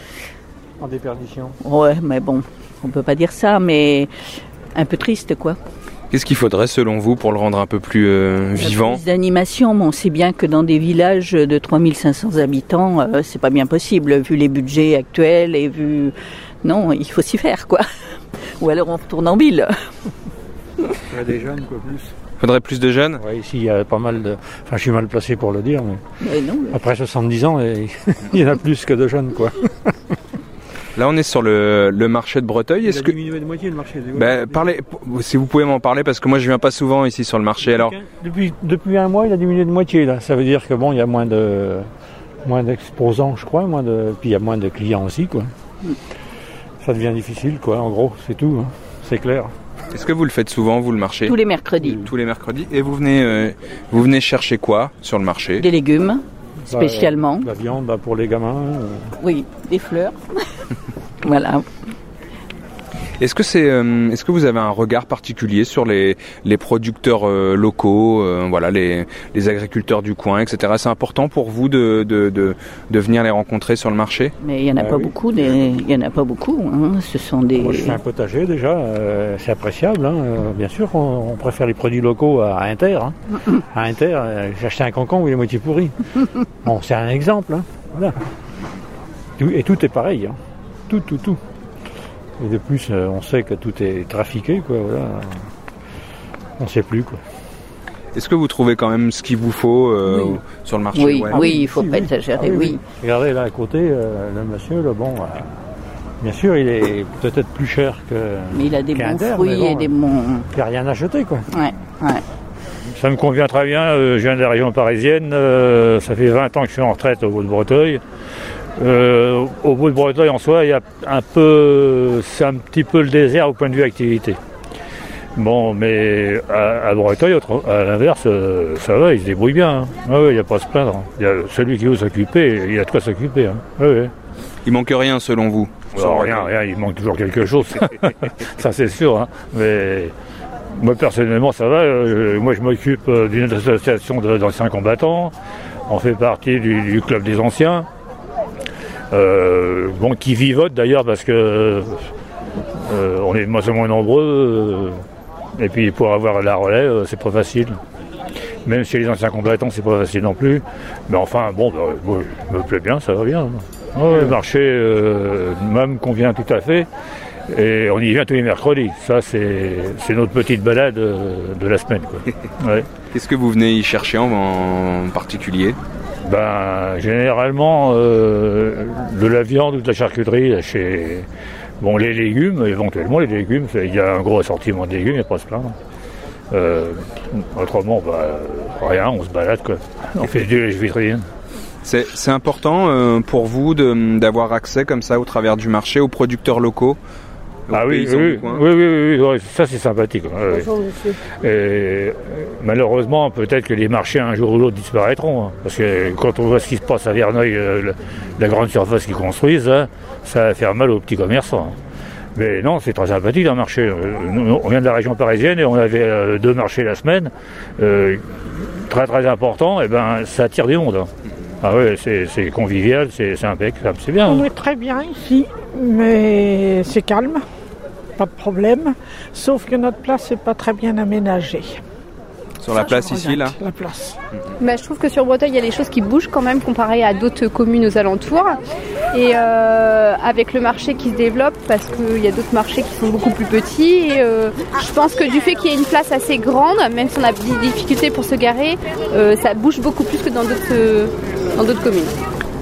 En déperdition. Ouais, mais bon, on peut pas dire ça, mais un peu triste, quoi. Qu'est-ce qu'il faudrait, selon vous, pour le rendre un peu plus euh, vivant ? Plus d'animation, mais on sait bien que dans des villages de trois mille cinq cents habitants, euh, c'est pas bien possible, vu les budgets actuels et vu... Non, il faut s'y faire, quoi. Ou alors on retourne en ville. Il y a des jeunes, quoi, plus. Faudrait plus de jeunes ? Oui, ici, il y a pas mal de... Enfin, je suis mal placé pour le dire, mais... mais non, mais... Après soixante-dix ans, il y en a plus que de jeunes, quoi. Là, on est sur le, le marché de Breteuil. Il Est-ce a que... diminué de moitié, le marché. Ben, parlez, si vous pouvez m'en parler, parce que moi, je viens pas souvent ici sur le marché, alors... Depuis, depuis un mois, il a diminué de moitié, là. Ça veut dire que, bon, il y a moins de... moins d'exposants, je crois, moins de... puis il y a moins de clients aussi, quoi. Mm. Ça devient difficile, quoi, en gros, c'est tout, hein. C'est clair. Est-ce que vous le faites souvent, vous, le marché ? Tous les mercredis. Tous les mercredis. Et vous venez, euh, vous venez chercher quoi sur le marché ? Des légumes, spécialement. Bah, la viande, bah, pour les gamins. Euh... Oui, des fleurs. Voilà. Est-ce que c'est, euh, est-ce que vous avez un regard particulier sur les les producteurs euh, locaux, euh, voilà, les les agriculteurs du coin, et cetera. C'est important pour vous de de de, de venir les rencontrer sur le marché ? Mais il y en a ah, pas oui. beaucoup, des, il y en a pas beaucoup. Hein. Ce sont des. Moi, je fais un potager déjà, euh, c'est appréciable. Hein. Euh, bien sûr, on, on préfère les produits locaux à Inter. Hein. À Inter, euh, j'ai acheté un concombre, il est moitié pourri. Bon, c'est un exemple. Hein. Voilà. Et tout est pareil. Hein. Tout, tout, tout. Et de plus, on sait que tout est trafiqué, quoi. Voilà. On ne sait plus, quoi. Est-ce que vous trouvez quand même ce qu'il vous faut euh, oui. sur le marché ? Oui, ouais. oui, il ne faut oui, pas oui. exagérer, ah, oui. oui. Regardez là à côté, euh, le monsieur, là, bon, euh, bien sûr, il est peut-être plus cher que. Mais il a des bons Inter, fruits bon, et des bons. Il n'y a rien à acheter, quoi. Ouais, ouais. Ça me convient très bien. Euh, je viens de la région parisienne. Euh, ça fait vingt ans que je suis en retraite au bout de Breteuil. Euh, au bout de Breteuil en soi, il y a un peu, c'est un petit peu le désert au point de vue activité. Bon, mais à, à Breteuil, à l'inverse, euh, ça va, il se débrouille bien. Hein. Ah ouais, il n'y a pas à se plaindre. Il y a celui qui veut s'occuper, il a de quoi s'occuper. Hein. Ah ouais. Il manque rien selon vous ? Alors, rien, rien, il manque toujours quelque chose. Ça c'est sûr. Hein. Mais moi personnellement, ça va. Euh, moi, je m'occupe d'une association d'anciens combattants. On fait partie du, du club des anciens. Euh, bon, qui vivote d'ailleurs parce que euh, on est de moins en moins nombreux euh, et puis pour avoir la relais euh, c'est pas facile, même chez les anciens combattants c'est pas facile non plus, mais enfin bon, bah, moi, je me plais bien, ça va bien. Ouais, le marché euh, me convient tout à fait et on y vient tous les mercredis, ça c'est, c'est notre petite balade de, de la semaine, quoi. Ouais. Qu'est-ce que vous venez y chercher en, en particulier ? Ben, généralement, euh, de la viande ou de la charcuterie, chez... Bon, les légumes, éventuellement, les légumes, il y a un gros assortiment de légumes, il n'y a pas à se plaindre. Euh, autrement, bah, rien, on se balade, quoi. On fait du lèche-vitrine. C'est, c'est important euh, pour vous de, d'avoir accès, comme ça, au travers du marché, aux producteurs locaux ? Ah oui, oui, oui, oui, oui, oui, ça c'est sympathique. Ouais, Bonjour, oui. Et, malheureusement, peut-être que les marchés un jour ou l'autre disparaîtront. Hein, parce que quand on voit ce qui se passe à Verneuil, euh, la grande surface qu'ils construisent, hein, ça va faire mal aux petits commerçants. Hein. Mais non, c'est très sympathique un marché. Nous, on vient de la région parisienne et on avait euh, deux marchés la semaine, euh, très très importants, et ben ça attire du monde. Hein. Ah ouais, c'est, c'est convivial, c'est, c'est impeccable, c'est bien. On est très bien ici, mais c'est calme, pas de problème, sauf que notre place n'est pas très bien aménagée. Sur la place ici, là ? La place. Bah, je trouve que sur Breteuil, il y a des choses qui bougent quand même comparé à d'autres communes aux alentours. Et euh, avec le marché qui se développe, parce qu'il y a d'autres marchés qui sont beaucoup plus petits. Et, euh, je pense que du fait qu'il y ait une place assez grande, même si on a des difficultés pour se garer, euh, ça bouge beaucoup plus que dans d'autres, euh, dans d'autres communes.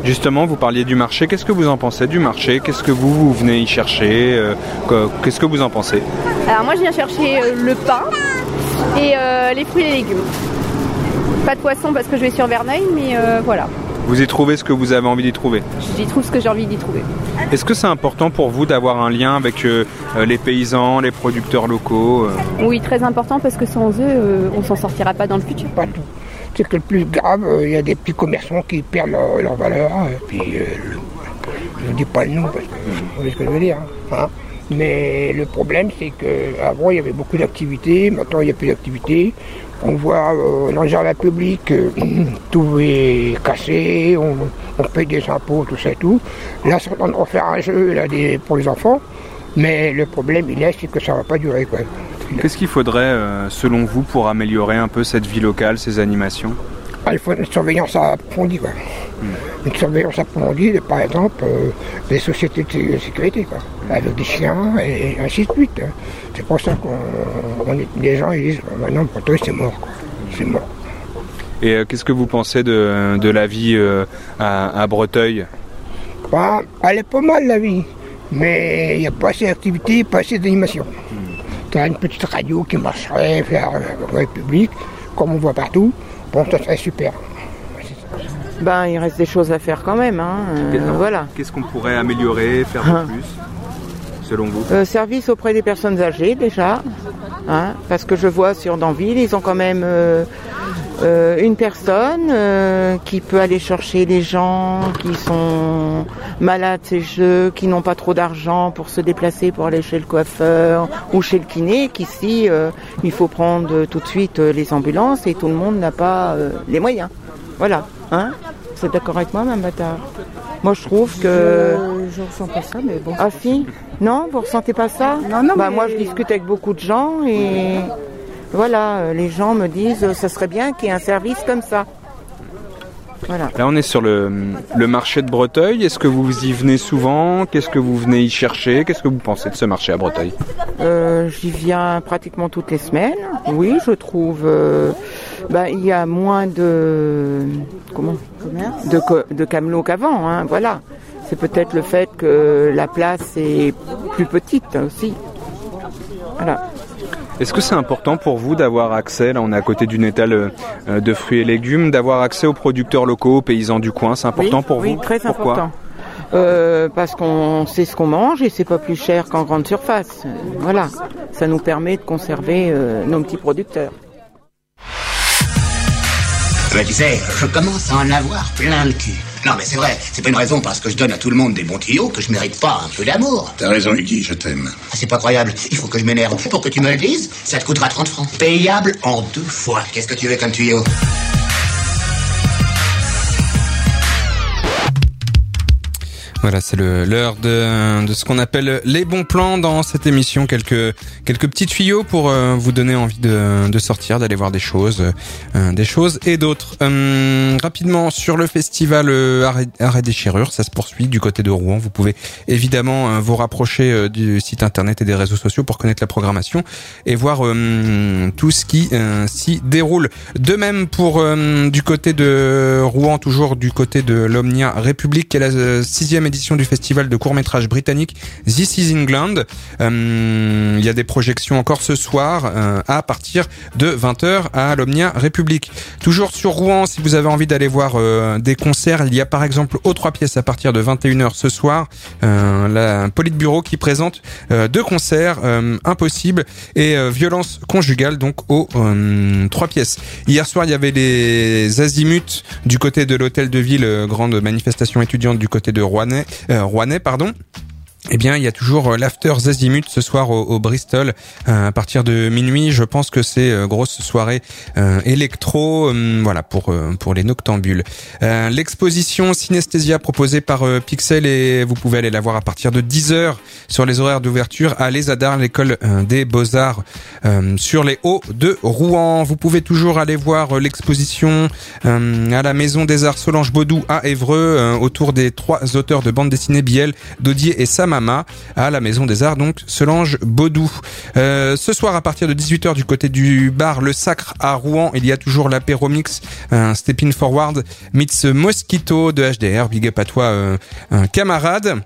Justement, vous parliez du marché. Qu'est-ce que vous en pensez du marché? Qu'est-ce que vous, vous venez y chercher? euh, Qu'est-ce que vous en pensez? Alors moi je viens chercher euh, le pain et euh, les fruits et les légumes. Pas de poisson parce que je vais sur Verneuil, mais euh, voilà. Vous y trouvez ce que vous avez envie d'y trouver? J'y trouve ce que j'ai envie d'y trouver. Est-ce que c'est important pour vous d'avoir un lien avec euh, les paysans, les producteurs locaux? euh Oui, très important parce que sans eux, euh, on s'en sortira pas dans le futur. Pas tout. C'est que le plus grave, il euh, y a des petits commerçants qui perdent leur, leur valeur. Et puis, euh, le, je ne dis pas le nom parce que vous voyez ce que je veux dire. Hein. Mais le problème, c'est qu'avant, il y avait beaucoup d'activités. Maintenant, il n'y a plus d'activités. On voit euh, dans le jardin public, euh, tout est cassé, on, on paye des impôts, tout ça et tout. Là, c'est en train de refaire un jeu là, des, pour les enfants. Mais le problème, il est, c'est que ça ne va pas durer, quoi. Qu'est-ce qu'il faudrait, euh, selon vous, pour améliorer un peu cette vie locale, ces animations? Ah, il faut une surveillance approfondie, quoi. Hmm. Une surveillance approfondie, de, par exemple, euh, des sociétés de sécurité, quoi. Avec des chiens et ainsi de suite. Hein. C'est pour ça qu'on est, les gens ils disent maintenant pour toi c'est mort, quoi. C'est mort. Et euh, qu'est-ce que vous pensez de, de la vie euh, à, à Breteuil? Bah, elle est pas mal la vie, mais il n'y a pas assez d'activité, pas assez d'animation. Hmm. Tu as une petite radio qui marcherait vers le public, comme on voit partout. Bon, ça serait super. Ben, il reste des choses à faire quand même. Hein. Euh, voilà. Qu'est-ce qu'on pourrait améliorer, faire de plus, selon vous? euh, Service auprès des personnes âgées, déjà. Hein, parce que je vois sur Danville, ils ont quand même euh, euh, une personne euh, qui peut aller chercher les gens qui sont malades, ces jeux, qui n'ont pas trop d'argent pour se déplacer pour aller chez le coiffeur ou chez le kiné, qu'ici, euh, il faut prendre tout de suite euh, les ambulances et tout le monde n'a pas euh, les moyens. Voilà. Hein, vous êtes d'accord avec moi, Mme Bâtard? Moi, je trouve que... Je ne ressens pas ça, mais bon... Ah si? Non, vous ne ressentez pas ça? Non, non, bah, mais... Moi, je discute avec beaucoup de gens et... Voilà, les gens me disent ça serait bien qu'il y ait un service comme ça. Voilà. Là, on est sur le, le marché de Breteuil. Est-ce que vous y venez souvent? Qu'est-ce que vous venez y chercher? Qu'est-ce que vous pensez de ce marché à Breteuil? euh, J'y viens pratiquement toutes les semaines. Oui, je trouve... Euh, bah, il y a moins de... Comment de, de camelots qu'avant, hein, voilà. C'est peut-être le fait que la place est plus petite aussi. Voilà. Est-ce que c'est important pour vous d'avoir accès, là on est à côté d'une étale euh, de fruits et légumes, d'avoir accès aux producteurs locaux, aux paysans du coin? C'est important oui, pour oui, vous? Très Pourquoi? important. Euh, parce qu'on sait ce qu'on mange et c'est pas plus cher qu'en grande surface. Euh, voilà, ça nous permet de conserver euh, nos petits producteurs. Mais tu sais, je commence à en avoir plein le cul. Non mais c'est vrai, c'est pas une raison parce que je donne à tout le monde des bons tuyaux que je mérite pas un peu d'amour. T'as raison, Iggy, je t'aime. Ah, c'est pas croyable, il faut que je m'énerve. Pour que tu me le dises, ça te coûtera trente francs. Payable en deux fois. Qu'est-ce que tu veux comme tuyau? Voilà, c'est le, l'heure de, de ce qu'on appelle les bons plans dans cette émission. Quelques, quelques petits tuyaux pour euh, vous donner envie de, de sortir, d'aller voir des choses, euh, des choses et d'autres. Euh, rapidement, sur le festival euh, Arrêt, Arrêt Déchirure, ça se poursuit du côté de Rouen. Vous pouvez évidemment euh, vous rapprocher euh, du site internet et des réseaux sociaux pour connaître la programmation et voir euh, tout ce qui euh, s'y déroule. De même pour euh, du côté de Rouen, toujours du côté de l'Omnia République, qui est la euh, sixième édition du festival de court-métrage britannique This is England. Euh, il y a des projections encore ce soir euh, à partir de vingt heures à l'Omnia République. Toujours sur Rouen, si vous avez envie d'aller voir euh, des concerts, il y a par exemple aux trois pièces à partir de vingt et une heures ce soir, euh, la Politburo qui présente euh, deux concerts, euh, Impossible et euh, Violence conjugale, donc aux euh, trois pièces. Hier soir, il y avait les Azimuts du côté de l'hôtel de ville, euh, grande manifestation étudiante du côté de Rouennais, euh, Rouennais, pardon. Eh bien, il y a toujours l'After Azimut ce soir au, au Bristol euh, à partir de minuit. Je pense que c'est euh, grosse soirée euh, électro, euh, voilà pour euh, pour les noctambules. Euh, l'exposition Synesthésia proposée par euh, Pixel et vous pouvez aller la voir à partir de dix heures sur les horaires d'ouverture à l'ESADAR, l'école euh, des Beaux-Arts euh, sur les Hauts de Rouen. Vous pouvez toujours aller voir euh, l'exposition euh, à la Maison des Arts Solange Baudou à Évreux euh, autour des trois auteurs de bande dessinée Biel, Daudier et Sam Mama à la Maison des Arts, donc Solange Baudou. Euh, ce soir à partir de dix-huit heures du côté du bar Le Sacre à Rouen, il y a toujours l'apéro mix, un Stepping Forward meets Mosquito de H D R. Big up à toi, euh, un camarade.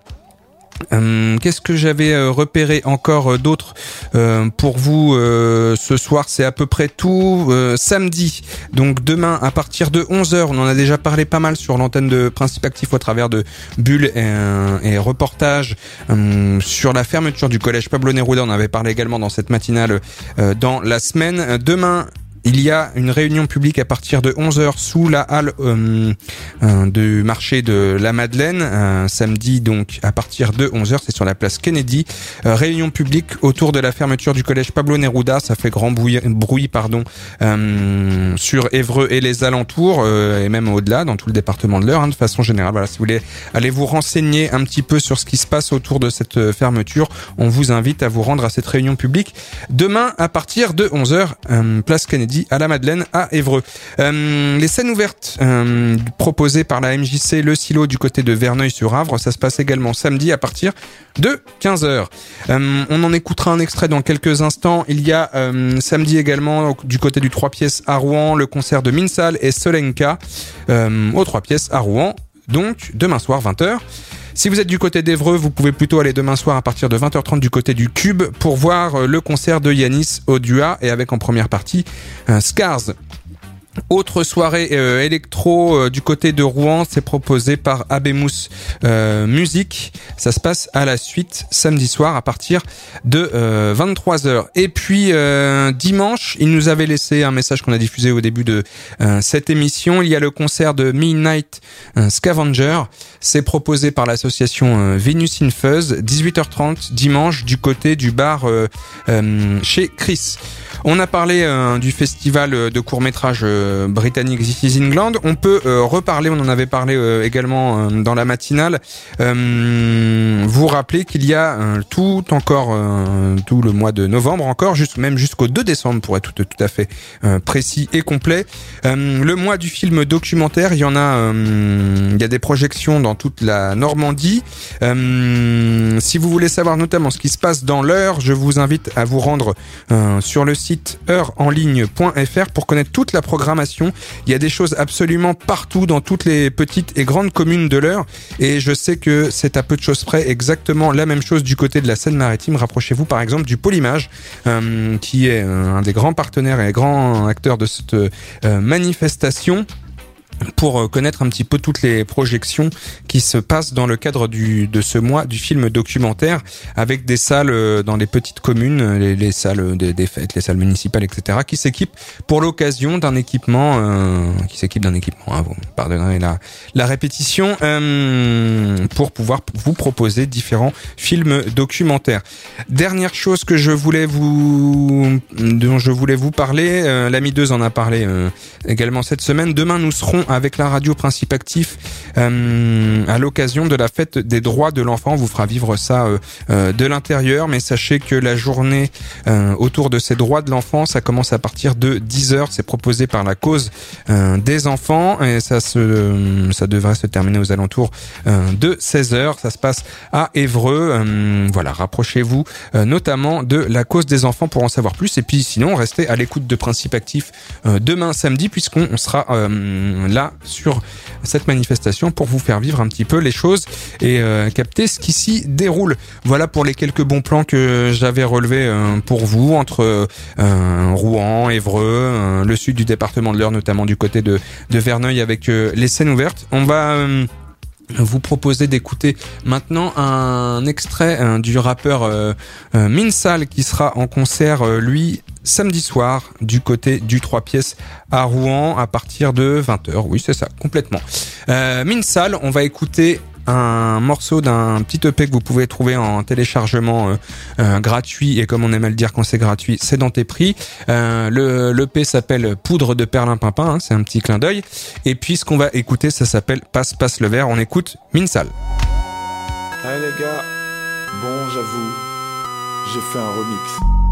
Hum, qu'est-ce que j'avais euh, repéré encore euh, d'autres euh, pour vous euh, ce soir? C'est à peu près tout. Euh, samedi, donc demain à partir de onze heures, on en a déjà parlé pas mal sur l'antenne de Principe Actif au travers de bulles et, euh, et reportages euh, sur la fermeture du collège Pablo Neruda. On avait parlé également dans cette matinale euh, dans la semaine. Demain, il y a une réunion publique à partir de onze heures sous la halle euh, euh, du marché de la Madeleine. Euh, samedi, donc, à partir de onze heures, c'est sur la place Kennedy. Euh, réunion publique autour de la fermeture du collège Pablo Neruda. Ça fait grand bruit, bruit pardon, euh, sur Évreux et les alentours, euh, et même au-delà, dans tout le département de l'Eure, hein, de façon générale. Voilà, si vous voulez aller vous renseigner un petit peu sur ce qui se passe autour de cette fermeture, on vous invite à vous rendre à cette réunion publique demain à partir de onze heures, euh, place Kennedy à la Madeleine à Évreux. Euh, les scènes ouvertes euh, proposées par la M J C Le Silo du côté de Verneuil-sur-Avre, ça se passe également samedi à partir de quinze heures. Euh, on en écoutera un extrait dans quelques instants. Il y a euh, samedi également du côté du trois pièces à Rouen le concert de Minsal et Solenka euh, aux trois pièces à Rouen, donc demain soir vingt heures. Si vous êtes du côté d'Évreux, vous pouvez plutôt aller demain soir à partir de vingt heures trente du côté du Cube pour voir le concert de Yanis Odua et avec en première partie euh, Scars. Autre soirée euh, électro euh, du côté de Rouen, c'est proposé par Abemous euh, Musique. Ça se passe à la suite samedi soir à partir de euh, vingt-trois heures. Et puis euh, dimanche, il nous avait laissé un message qu'on a diffusé au début de euh, cette émission. Il y a le concert de Midnight euh, Scavenger. C'est proposé par l'association euh, Venus in Fuzz, dix-huit heures trente dimanche du côté du bar euh, euh, chez Chris. On a parlé euh, du festival de court-métrage euh, britannique This is England. On peut euh, reparler, on en avait parlé euh, également euh, dans la matinale. Euh, vous rappelez qu'il y a euh, tout encore, euh, tout le mois de novembre encore, juste, même jusqu'au deux décembre pour être tout, tout à fait euh, précis et complet. Euh, le mois du film documentaire, il y en a, euh, il y a des projections dans toute la Normandie. Euh, si vous voulez savoir notamment ce qui se passe dans l'Eure, je vous invite à vous rendre euh, sur le site site heure en ligne point f r pour connaître toute la programmation. Il y a des choses absolument partout dans toutes les petites et grandes communes de l'Eure et je sais que c'est à peu de choses près exactement la même chose du côté de la Seine-Maritime. Rapprochez-vous par exemple du Polymage euh, qui est un des grands partenaires et grands acteurs de cette euh, manifestation, pour connaître un petit peu toutes les projections qui se passent dans le cadre du, de ce mois du film documentaire, avec des salles dans les petites communes, les, les salles des, des fêtes, les salles municipales, et cetera, qui s'équipent pour l'occasion d'un équipement, euh, qui s'équipent d'un équipement, hein, vous pardonnerez la, la répétition, euh, pour pouvoir vous proposer différents films documentaires. Dernière chose que je voulais vous, dont je voulais vous parler, euh, l'ami deux en a parlé euh, également cette semaine. Demain, nous serons avec la radio Principe Actif euh, à l'occasion de la fête des droits de l'enfant. On vous fera vivre ça euh, euh, de l'intérieur, mais sachez que la journée euh, autour de ces droits de l'enfant, ça commence à partir de dix heures. C'est proposé par la cause euh, des enfants et ça se, euh, ça devrait se terminer aux alentours euh, de seize heures. Ça se passe à Évreux. Euh, voilà, rapprochez-vous euh, notamment de la cause des enfants pour en savoir plus. Et puis sinon, restez à l'écoute de Principe Actif euh, demain samedi, puisqu'on sera euh, là sur cette manifestation pour vous faire vivre un petit peu les choses et euh, capter ce qui s'y déroule. Voilà pour les quelques bons plans que j'avais relevés euh, pour vous entre euh, Rouen, Évreux, euh, le sud du département de l'Eure, notamment du côté de, de Verneuil avec euh, les scènes ouvertes. On va euh, vous proposer d'écouter maintenant un extrait hein, du rappeur euh, euh, Minsal qui sera en concert euh, lui samedi soir du côté du trois pièces à Rouen à partir de vingt heures. Oui, c'est ça, complètement. Euh, Minsal, on va écouter un morceau d'un petit E P que vous pouvez trouver en téléchargement euh, euh, gratuit, et comme on aime à le dire quand c'est gratuit, c'est dans tes prix. Euh, le l'E P s'appelle Poudre de perlimpinpin, hein, c'est un petit clin d'œil. Et puis ce qu'on va écouter, ça s'appelle Passe passe le verre. On écoute Minsal. Hey les gars, bon j'avoue, j'ai fait un remix,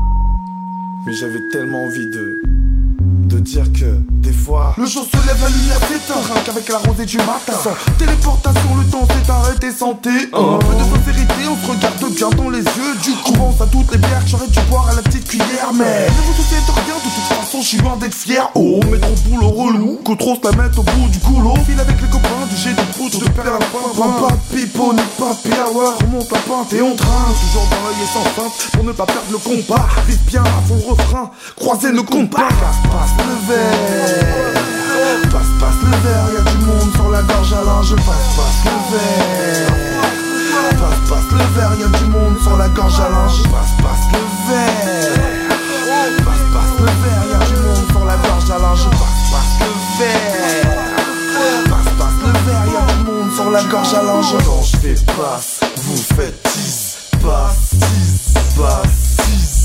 mais j'avais tellement envie de de dire que des fois le jour se lève, la lumière s'éteint, qu'avec la rosée du matin. Sans téléportation, le temps s'est arrêté, santé. Un peu de sincérité, on On se regarde bien dans les yeux. Du coup on pense à toutes les bières que j'aurais dû boire à la petite cuillère. Mais ne vous souciez de rien, de toute façon je suis loin d'être fier. Oh mais trop boulot relou, que trop se la mettre au bout du couloir. File avec les copains, du jet de poudre, de perles à pain. Pas de pipeau ni pas de piawa. Remonte la pinte et on trinque, toujours dans l'œil et sans feinte, pour ne pas perdre le compas. Vise bien à fond refrain, croisez ne compte pas. Passe, passe le verre, passe, passe le verre. Y'a du monde sur la gorge à linge. Passe, passe le verre, passe, passe le verre. Y'a du monde sur la gorge à linge. Passe, passe le verre, passe, passe le verre. Y'a du monde sur la gorge à linge. Passe, passe le verre, passe, passe le verre. Y'a du monde sur la gorge à linge. Quand je fais passe, vous faites dix, passe, dix, passe, dix.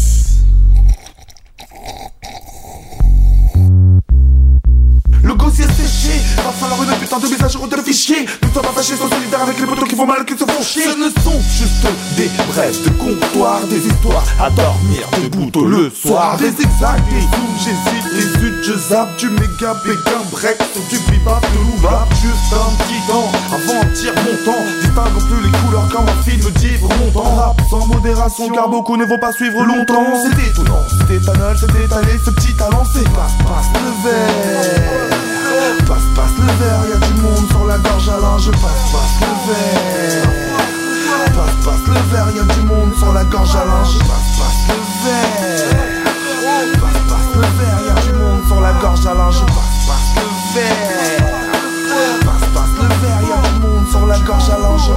Le gosier séché, va falloir une putain de mise à jour de le fichier. Ne sois pas fâché, sois solidaire avec les potos qui vont mal, qui se font chier. Ce ne sont juste des brèves de comptoir, des histoires à dormir debout tôt le soir. Des zigzags, des zooms, j'hésite, des zut, je zappe. Du méga béguin break sur du bebop, de l'ouvap. Juste un petit temps, avant de tirer mon temps. Distingue un peu les couleurs comme un film d'Yves Montand. Rap sans modération, car beaucoup ne vont pas suivre longtemps. C'est étonnant, c'est étonnant, c'est étalé, ce petit talent. C'est passe, passe le verre, passe, passe le verre, y'a du monde sur la gorge à linge. Passe, passe le verre, passe, passe le verre, y'a du monde sur la gorge à linge. Passe, passe le verre, passe, passe le verre, y'a du monde sur la gorge à linge. Passe, passe le verre, passe, passe le verre, y'a du monde sur la gorge à linge.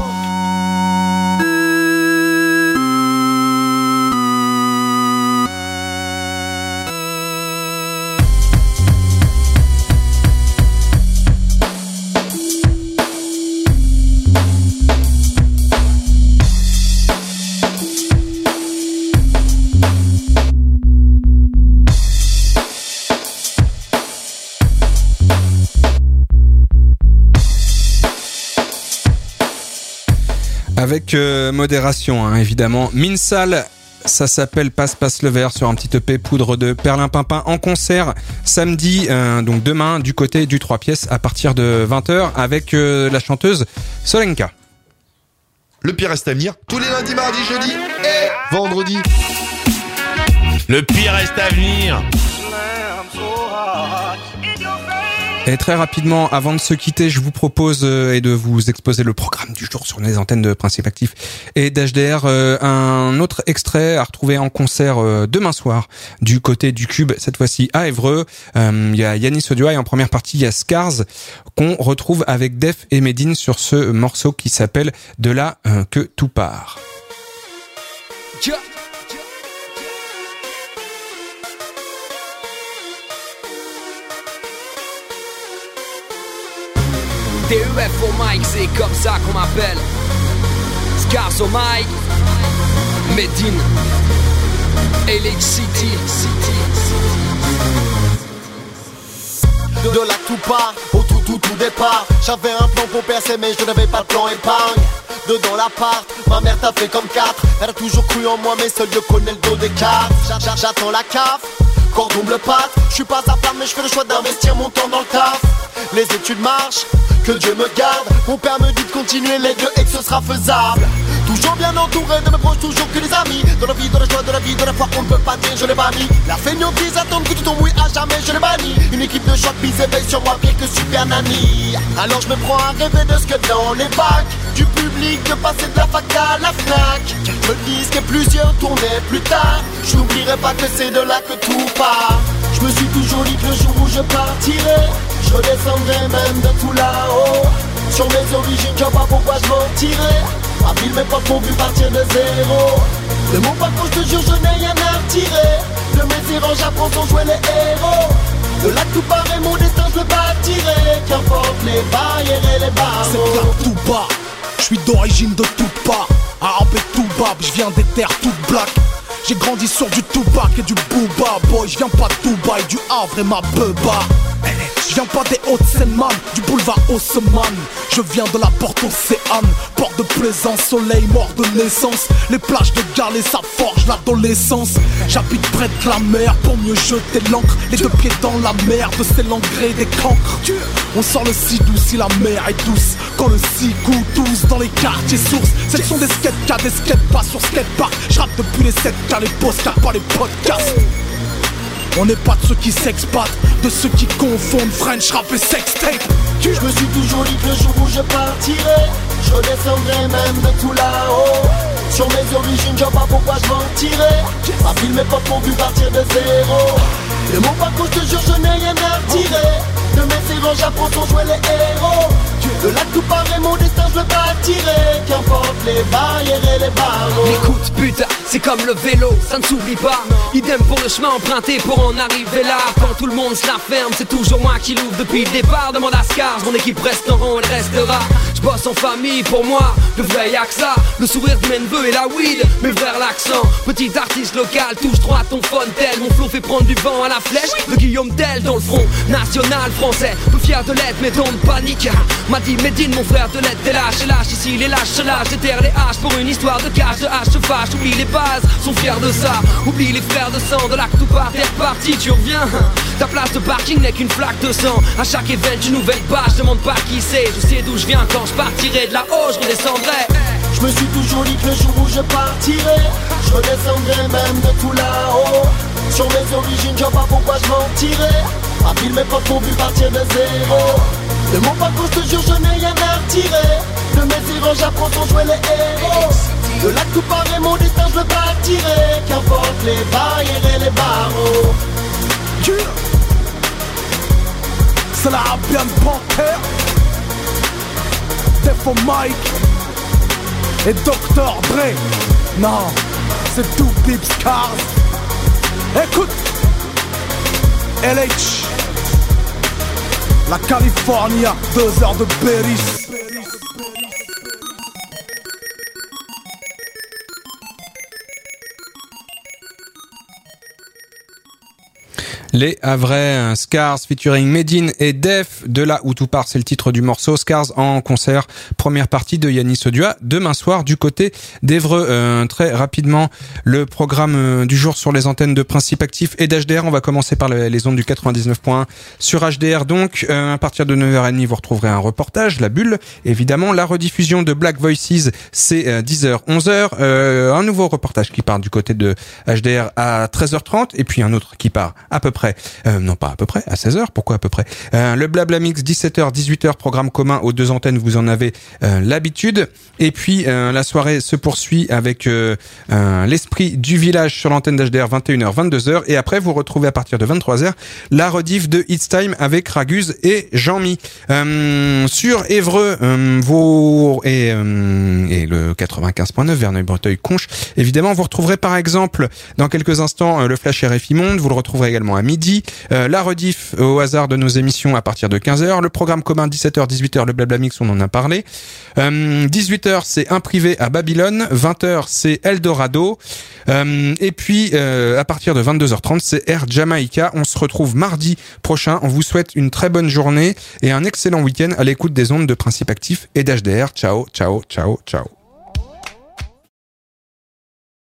Avec euh, modération, hein, évidemment. Minsal, ça s'appelle Passe Passe le verre sur un petit E P Poudre de Perlimpinpin en concert samedi, euh, donc demain, du côté du trois pièces à partir de vingt heures avec euh, la chanteuse Solenka. Le pire reste à venir tous les lundis, mardis, jeudis et vendredis. Le pire reste à venir. Et très rapidement, avant de se quitter, je vous propose euh, et de vous exposer le programme du jour sur les antennes de Principe Actif et d'H D R. Euh, un autre extrait à retrouver en concert euh, demain soir du côté du Cube, cette fois-ci à Évreux. Euh, il y a Yanis Odua et en première partie, il y a Scars qu'on retrouve avec Def et Medine sur ce morceau qui s'appelle De là euh, que tout part. Yeah. D E F au mic, c'est comme ça qu'on m'appelle. Scars au mic, Medine, Electricity. De là tout part, au tout tout tout départ. J'avais un plan pour percer mais je n'avais pas de plan épargne. Dedans l'appart, ma mère t'a fait comme quatre. Elle a toujours cru en moi mais seul Dieu connaît le dos des cartes. J'attends la caf, cordon bleu pâte. Je suis pas à plat mais je fais le choix d'investir mon temps dans le taf. Les études marchent, que Dieu me garde. Mon père me dit de continuer les deux et que ce sera faisable. Toujours bien entouré de mes proches, toujours que les amis. Dans la vie, dans la joie, de la vie, de la foi qu'on ne peut pas dire, je l'ai banni. La fainéantise attend que tu tombes, oui, à jamais, je l'ai banni. Une équipe de choc mise éveille sur moi, pire que Super Nanny. Alors je me prends à rêver de ce que dans les bacs du public, de passer de la fac à la Fnac. Quelques disques et plusieurs tournées plus tard. Je n'oublierai pas que c'est de là que tout part. Je me suis toujours dit que le jour où je partirai, je redescendrai même de tout là-haut. Sur mes origines, je vois pas pourquoi je mentirais. Ma ville, mes potes m'ont vu partir de zéro. De mon parcours, je te jure, je n'ai rien à retirer. De mes erreurs, j'apprends sans jouer les héros. De là que tout part et mon destin, je le bâtirai. Qu'importe les barrières et les barreaux. C'est là tout bas, je suis d'origine de tout part. Arabe et tout bab, je viens des terres toutes black. J'ai grandi sur du Tupac et du Booba boy. Je viens pas de Dubaï, du Havre et ma beuba. Je viens pas des Hauts-de-Seine-Man, du boulevard Haussmann. Je viens de la porte Océane, porte de plaisance, soleil mort de naissance. Les plages de Galles, ça forge l'adolescence. J'habite près de la mer pour mieux jeter l'encre. Les deux pieds dans la merde, c'est l'engrais des cancres. On sort le si doux si la mer est douce. Quand le si coule tous dans les quartiers sources. C'est le son des skate-cas, des skate-pas sur skatepark. J'rappe depuis les sept K, les postcards, pas les podcasts. On n'est pas de ceux qui s'expatent, de ceux qui confondent French rap et sextape. Je me suis toujours dit que le jour où je partirai, je redescendrai même de tout là-haut. Sur mes origines, je vois pas pourquoi je mentirais. Ma ville, mes potes m'ont vu partir de zéro. De mon parcours, je te jure, je n'ai rien à tirer. De mes erreurs, j'apprends pour jouer les héros. De là tout paraît, mon destin, je le bâtirai. Qu'importe les barrières et les barreaux. Écoute putain, c'est comme le vélo, ça ne s'oublie pas. Idem pour le chemin emprunté pour en arriver là. Quand tout le monde se la ferme, c'est toujours moi qui l'ouvre depuis le départ. Demande à Scars, mon équipe reste en rond, elle restera. Je bosse en famille, pour moi, le vrai y'a que ça. Le sourire de mes neveux et la weed, mes frères l'accent. Petit artiste local, touche droit ton phone tel. Mon flow fait prendre du vent à la flèche de Guillaume Tell dans le front national français. Peu fier de l'être, mais don't panique. M'a dit Medine, mon frère de l'être, t'es lâche et lâche. Ici les lâches se lâchent, déterre les haches pour une histoire de cache, de hache se fâche. Oublie les bases, sont fiers de ça. Oublie les frères de sang, de l'acte tout part, t'es reparti, tu reviens. Ta place de parking n'est qu'une flaque de sang. À chaque événement, une nouvelle page, demande pas qui c'est. Je sais d'où je viens, quand je partirai de là-haut, je redescendrai. Je me suis toujours dit que le jour où je partirai, je redescendrai même de tout là-haut. Sur mes origines, je vois pas pourquoi je mentirais. Ma ville, mes potes m'ont vu partir de zéro. De mon parcours, je te jure, je n'ai rien à retirer. De mes erreurs, j'apprends pour jouer les héros. De là tout paraît, mon destin, je le bâtirai. Qu'importe les barrières et les barreaux. Yeah. C'est la Arabian Panther. Defo Mike et docteur Dre. Non, c'est tout Big Scars. Écoute, L H, la Californie, deux heures de Berris. Les Havrais, Scars featuring Medine et Def, de là où tout part, c'est le titre du morceau. Scars en concert, première partie de Yanis Odua, demain soir du côté d'Évreux. Euh, très rapidement, le programme euh, du jour sur les antennes de Principe Actif et d'H D R. On va commencer par le, les ondes du quatre-vingt-dix-neuf point un sur H D R. Donc, euh, à partir de neuf heures trente, vous retrouverez un reportage, la bulle, évidemment. La rediffusion de Black Voices, c'est euh, dix heures, onze heures. Euh, un nouveau reportage qui part du côté de H D R à treize heures trente, et puis un autre qui part à peu près Euh, non pas à peu près, à seize heures, pourquoi à peu près euh, le Blabla Mix, dix-sept heures, dix-huit heures, programme commun aux deux antennes, vous en avez euh, l'habitude. Et puis euh, la soirée se poursuit avec euh, euh, l'esprit du village sur l'antenne d'H D R, vingt et une heures, vingt-deux heures. Et après, vous retrouvez à partir de vingt-trois heures la rediff de It's Time avec Raguse et Jean-Mi. Euh, sur Évreux, euh, vos, et, euh, et le quatre-vingt-quinze point neuf, Verneuil-Breteuil-Conches, évidemment, vous retrouverez par exemple dans quelques instants euh, le Flash R F I Monde. Vous le retrouverez également à midi, euh, la rediff au hasard de nos émissions à partir de quinze heures, le programme commun dix-sept heures, dix-huit heures, le Blabla Mix, on en a parlé. Euh, dix-huit heures, c'est un privé à Babylone, vingt heures, c'est Eldorado, euh, et puis euh, à partir de vingt-deux heures trente, c'est Air Jamaica. On se retrouve mardi prochain. On vous souhaite une très bonne journée et un excellent week-end à l'écoute des ondes de Principe Actif et d'H D R. Ciao, ciao, ciao, ciao.